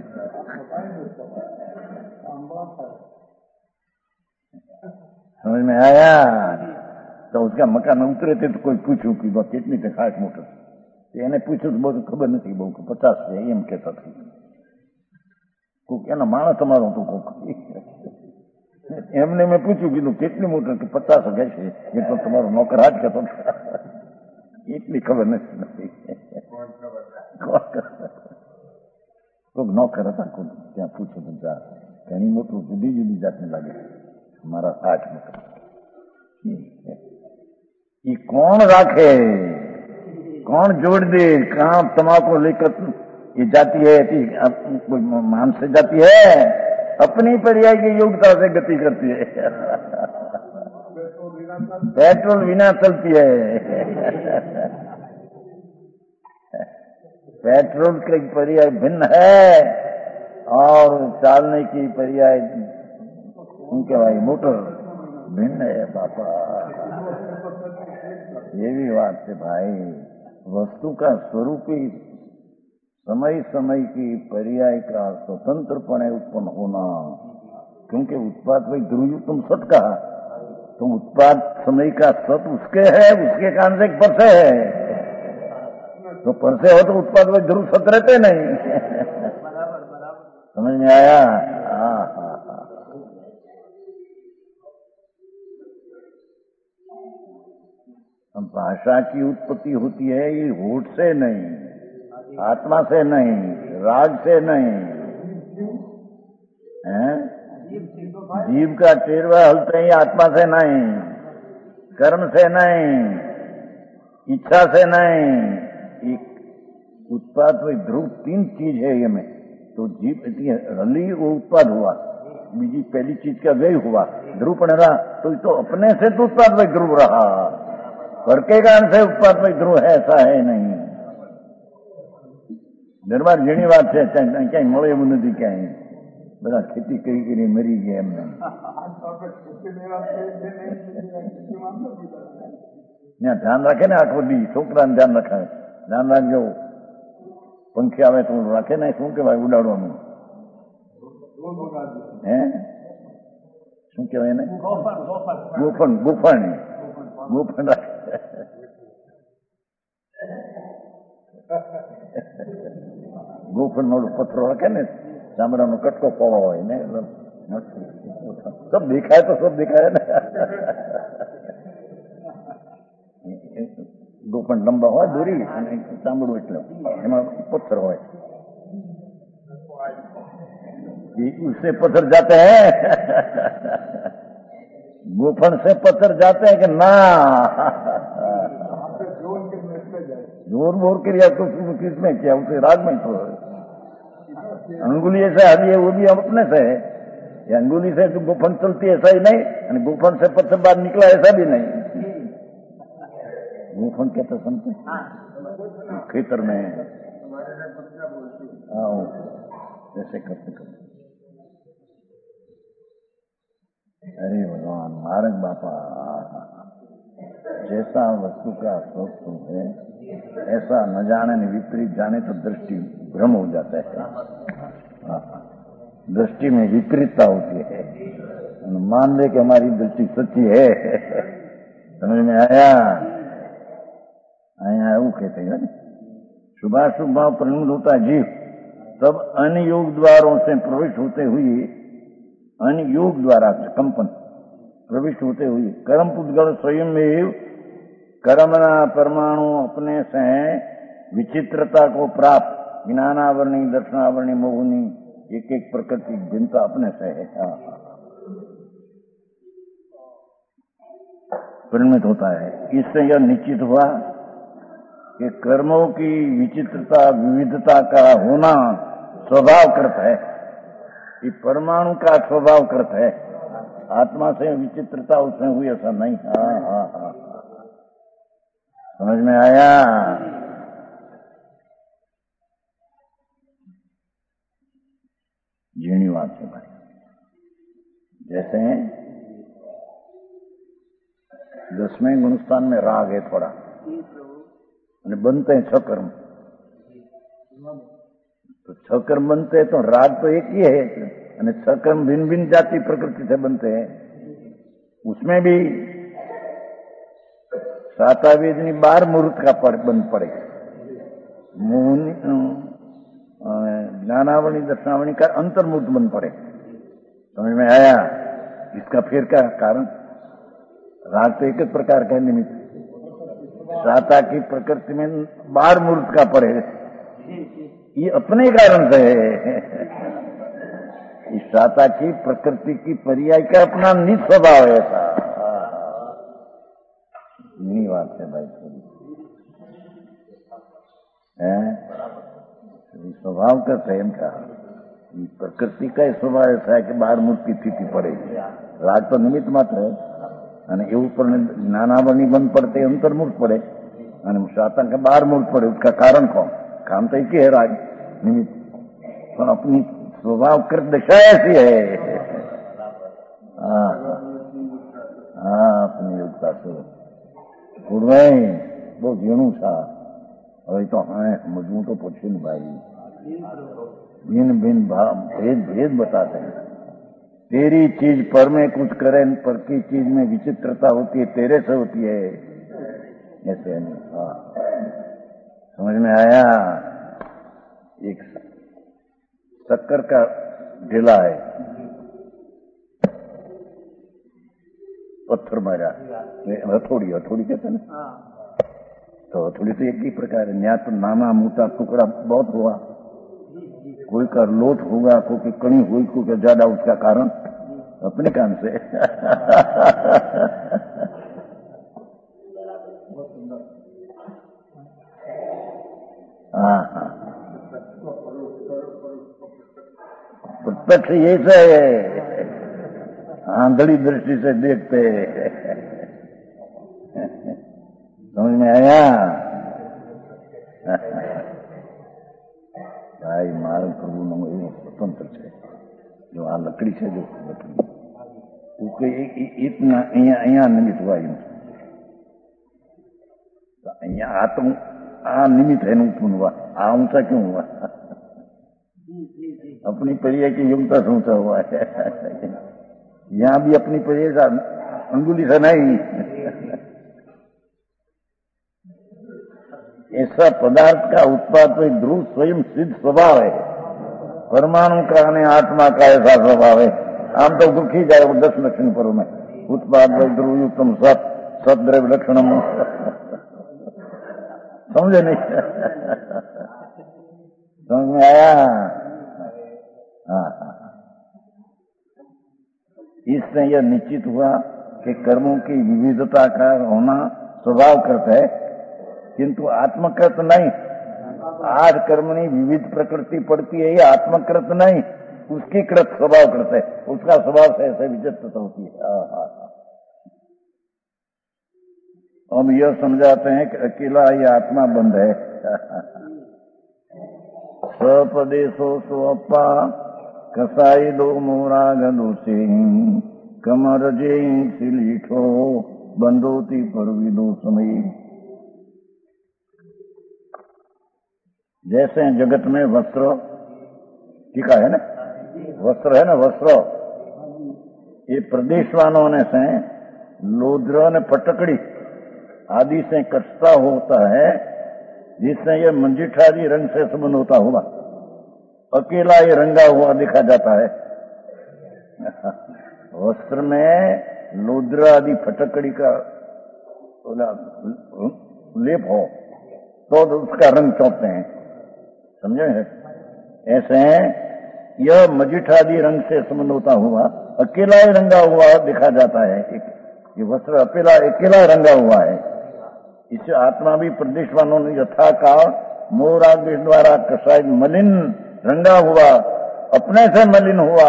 समझ में आया? तो उसका मकान उतरे थे तो कोई पूछू कि वो कितनी थे खास मोटर, એને પૂછ્યું તો બહુ ખબર નથી, બહુ પચાસ છે એમ કહેતા હતા કોક એના માણસ તમારો હતું કોક, એમને મેં પૂછ્યું કીધું કેટલી મોટર કે પચાસ હજાર છે, એ તો તમારો નોકર હાથ કહેતો એટલી ખબર નથી। કોક નોકર હતા કોક ત્યાં પૂછ્યું તો જા ઘણી મોટું જુદી જુદી જાતની લાગે મારા આઠ મોટર, એ કોણ રાખે, कौन जोड़ दे? कहाँ तमाकू लेकर ये जाती है, कोई मान से जाती है, अपनी पर्याय की योग्यता से गति करती है। पेट्रोल बिना चलती है। पेट्रोल की पर्याय भिन्न है और चालने की पर्याय उनके भाई मोटर भिन्न है। बापा ये भी बात है भाई, वस्तु का स्वरूप ही समय समय की पर्याय का स्वतंत्रपणे उत्पन्न होना, क्योंकि उत्पाद भाई ध्रुव तुम सत कहा, तो उत्पाद समय का सत उसके है, उसके कारण से पर से है, तो पर से हो तो उत्पाद भाई ध्रुव सत रहते नहीं। समझ में आया? हाँ हाँ हाँ। भाषा की उत्पत्ति होती है ये होठ से नहीं, आत्मा से नहीं, राग से नहीं है। जीव का टेरवा हलते ही आत्मा से नहीं, कर्म से नहीं, इच्छा से नहीं। एक उत्पाद में ध्रुव तीन चीज है ये में, तो जीव इतनी हली वो उत्पाद हुआ, बीजी पहली चीज का व्यय हुआ, ध्रुव पण रहा, तो तो अपने से तो उत्पाद में ध्रुव रहा, पर के कारण से उत्पाद में ध्रुव है ऐसा है नहीं। દરબાર જેની વાત છે ક્યાંય મળે એવું નથી, ક્યાંય બધા ખેતી કરી કરી મરી ગયા એમને. ધ્યાન રાખે ને આખો દી, છોકરાને ધ્યાન રખાય, ધ્યાન રાખજો. પંખી આવે તો રાખે ને, શું કહેવાય ઉડાડવાનું, હે શું કહેવાય એને? ગોફણ. ગોફણ ગોફણ રાખે. ગોફણ નો પથરો રાખે ને, ચામડાનો કટકો પવા હોય ને, સબ દેખાય તો સબ દેખાય ને. ગોફણ લંબા હોય દોરી અને ચામડું એટલે એમાં પથ્થર હોય, उससे पत्थर जाते हैं. गोफन से पत्थर जाते हैं कि ना? जोर बोर क्रिया तो किसमें किया? उसे राग में तो अंगुली से हरी है वो भी हम अपने से है, या अंगुली से तो गोफन चलती है ऐसा ही नहीं, और गोफन से पत्थर बाहर निकला ऐसा भी नहीं. गोफन कहते समझते खेतर में आओ ऐसे करते करते. अरे भगवान मारक बापा, जैसा वस्तु का स्वरूप है ऐसा न जाने न विपरीत जाने तो दृष्टि भ्रम हो जाता है. दृष्टि में विपरीतता होती है, मान ले कि हमारी दृष्टि सच्ची है. समझ में आया? आया वो कहते हैं शुभाशुभ भाव परिणत होता है जीव, तब अन्य योग द्वारों से प्रविष्ट होते हुए, अन्य योग द्वारा कंपन प्रविष्ट होते हुए कर्म पुद्गल स्वयं में कर्मना परमाणु अपने से विचित्रता को प्राप्त, ज्ञानावरणी दर्शनावरणी मोहनी एक एक प्रकृति भिन्नता अपने से है परिणत होता है. इससे यह निश्चित हुआ कि कर्मों की विचित्रता विविधता का होना स्वभावकृत है. ये परमाणु का स्वभावकृत है, आत्मा से विचित्रता उसमें हुई ऐसा नहीं. हाँ हाँ हाँ, समझ में आया? जीणी बात है भाई. जैसे दसवें गुणस्थान में राग है थोड़ा, बनते हैं छह कर्म, तो छह कर्म बनते हैं तो राग तो एक ही है, અને छह कर्म भिन्न भिन्न जाति प्रकृति से बनते हैं. उसमें भी सातावेदनी बार मुहूर्त का पर बंद पड़े, ज्ञानावणी दर्शनावणी का अंतर्मुहूर्त बंद पड़े. समझ में आया? इसका फिर क्या कारण? राग तो एक प्रकार का निमित्त, साता की प्रकृति में बार मुहूर्त का पड़े, ये अपने कारण से है. इस साता की प्रकृति की पर्याय का अपना निज स्वभाव है. ऐसा नहीं बात है भाई, स्वभाव का संयम का प्रकृति का स्वभाव ऐसा है कि बार मूर्ति स्थिति पड़ेगी. राग तो निमित्त मात्र है, અને એવું પર જ્ઞાનાવરણી બંધ પડते अंतर्मुहूर्त पड़े, અને साता का बार मुहूर्त पड़े. उसका कारण कौन? काम तो एक ही है, राग निमित्त, पर अपनी स्वभाव कृत दशा ऐसी है. हाँ हाँ, अपनी योग्यता से છોડવાય બહુ ઝીણું છે. હવે તો હા સમજવું તો પડશે ને ભાઈ. भिन्न भिन्न भाव भेद भेद बताते हैं. तेरी चीज पर में कुछ करे, पर की चीज में विचित्रता होती है, तेरे से होती है. ऐसे नहीं. हाँ समझ में आया. एक शक्कर का ढेला है, पत्थर मारा, हथौड़ी हथौड़ी कहते हैं ना, तो हथौड़ी तो एक ही प्रकार है. न्या तो नाना मोटा टुकड़ा बहुत हुआ, कोई का लोट होगा, कोई की कणी हुई, कोई का ज्यादा. उसका कारण अपने काम से. हाँ हाँ प्रत्यक्ष ये से आंधड़ी दृष्टि से देखते. समझ में आया. भाई मारो प्रभु नो एवं स्वतंत्र है. जो आ लकड़ी है, जो लकड़ी उसके इतना अहिया निमित्त हुआ. अहिया आ तो आ निमित्त है उत्पन्न हुआ. आ ऊंचा क्यों हुआ? अपनी परिया की योग्यता से ऊंचा हुआ है. यहाँ भी अपनी परिया का अंगुली से नहीं. ऐसा पदार्थ का उत्पाद तो ध्रुव स्वयं सिद्ध स्वभाव है. परमाणु का અને आत्मा का ऐसा स्वभाव है. आम तो दुखी जाए वो दस लक्षण पर में उत्पाद वही ध्रुव युक्तम सत सद्रव्य लक्षणम. समझे नहीं? समझ में आया. हाँ हाँ. इससे यह निश्चित हुआ कि कर्मों की विविधता का होना स्वभाव करता है, किंतु आत्मकृत नहीं. आज कर्मणी विविध प्रकृति पड़ती है, ये आत्मकृत नहीं, उसकी कृत स्वभाव करता है. उसका स्वभाव से ऐसे विचित्रता होती है. अब यह समझाते हैं कि अकेला ये आत्मा बंद है. स्वपदेशो स्वपा कसाई दो मोरा गदोसे कमर जे सिलीठो बंदोती पर विदो समय. जैसे जगत में वस्त्र टीका है ना, वस्त्र है ना, वस्त्र ये प्रदेशवानों ने से लोद्र ने पटकड़ी आदि से कटता होता है, जिससे ये मंजिठादी रंग से संबंध होता होगा. अकेला ये रंगा हुआ दिखा जाता है. वस्त्र में लोद्र आदि फटकड़ी का लेप हो तो उसका रंग चौंकते हैं. समझे? ऐसे यह मजिठादी रंग से संबंध होता हुआ अकेला ही रंगा हुआ दिखा जाता है. ये वस्त्र अकेला अकेला रंगा हुआ है. इससे आत्मा भी प्रदेशवानों ने यथा का मोराग द्वारा कसाई मलिन रंगा हुआ, अपने से मलिन हुआ.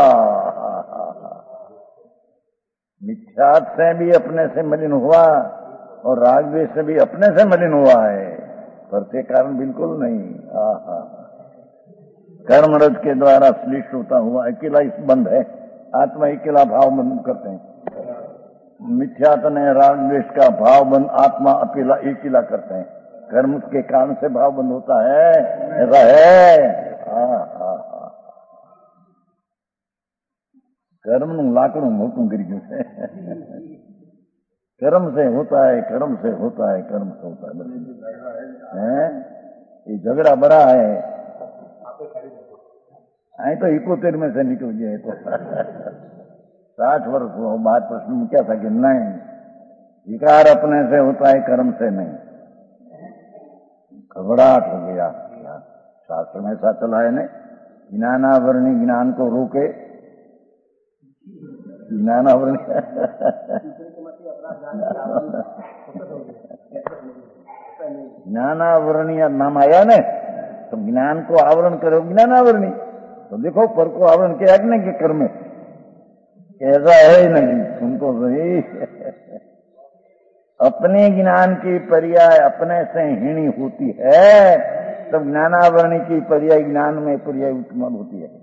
मिथ्यात से भी अपने से मलिन हुआ और राग द्वेष से भी अपने से मलिन हुआ है. परते कारण बिल्कुल नहीं. कर्म रज के द्वारा श्लिष्ट होता हुआ अकेला इस बंद है. आत्मा अकेला भाव बंद करते हैं. मिथ्यात ने राग द्वेष का भाव बंद आत्मा अकेला अकेला करते हैं. कर्म के कारण से भाव बंद होता है. ऐसा है. कर्म નું લાકડું મોટું કરી ગયું છે. कर्म से होता है, कर्म से होता है, कर्म से होता है. हैं? ये झगड़ा बड़ा है. आई तो इकोतेर में से निकल गए. तो साठ वर्ष हुआ. बात प्रश्न में क्या था कि नहीं, विकार अपने से होता है, कर्म से नहीं. घबराहट हो गया. शास्त्र में ऐसा चला है ने, ज्ञानावरणी ज्ञान को रोके. ज्ञानावरणी ज्ञानावरणी नाम आया ने, तो ज्ञान को आवरण करो ज्ञानावरणी. तो देखो पर को आवरण किया कि नहीं कि कर्म ऐसा है ही नहीं. सुनको सही. अपने ज्ञान की पर्याय अपने से हीणी होती है, तब ज्ञानावरणी की पर्याय ज्ञान में पर्याय उत्पन्न होती है.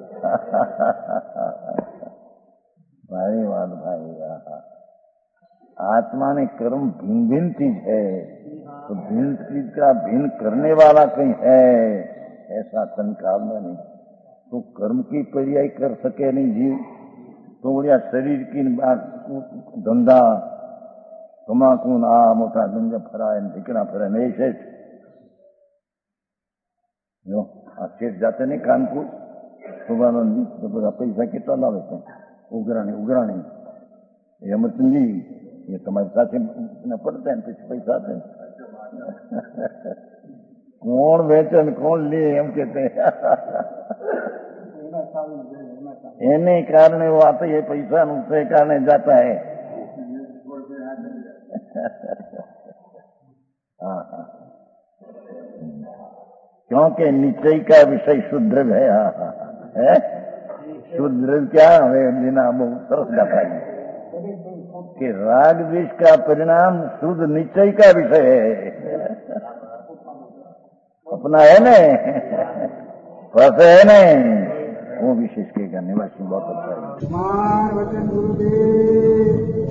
भाई बात भाई. आत्मा ने कर्म भिन्न भिन्न चीज है, तो भिन्न चीज का भिन्न करने वाला कहीं है ऐसा संकाल में नहीं। तो कर्म की पर्याय कर सके नहीं जीव, तो बढ़िया शरीर की धंधा तमाकू आ मोटा धंधा फराय ढीकना फरे नहीं सेठ जो आ सेठ जाते नहीं कानपुर सुबह तो બધા પૈસા કેટલા લાવે છે ઉઘરાણી ઉઘરાણી હેમચંદી એ તમારી સાથે પડતા ને પછી પૈસા આપે કોણ વેચે ને કોણ લે એમ કે એને કારણે વાત એ પૈસા નું કારણે જાતા હે हाँ हाँ क्योंकि निश्चय का विषय शुद्ध है, है? शुद्ध क्या है बिना बहुत सरस दिखाई कि राग द्वेष का परिणाम शुद्ध निश्चय का विषय है, अपना है न फंसे है न वो विशेष के निवासी बहुत अच्छा है।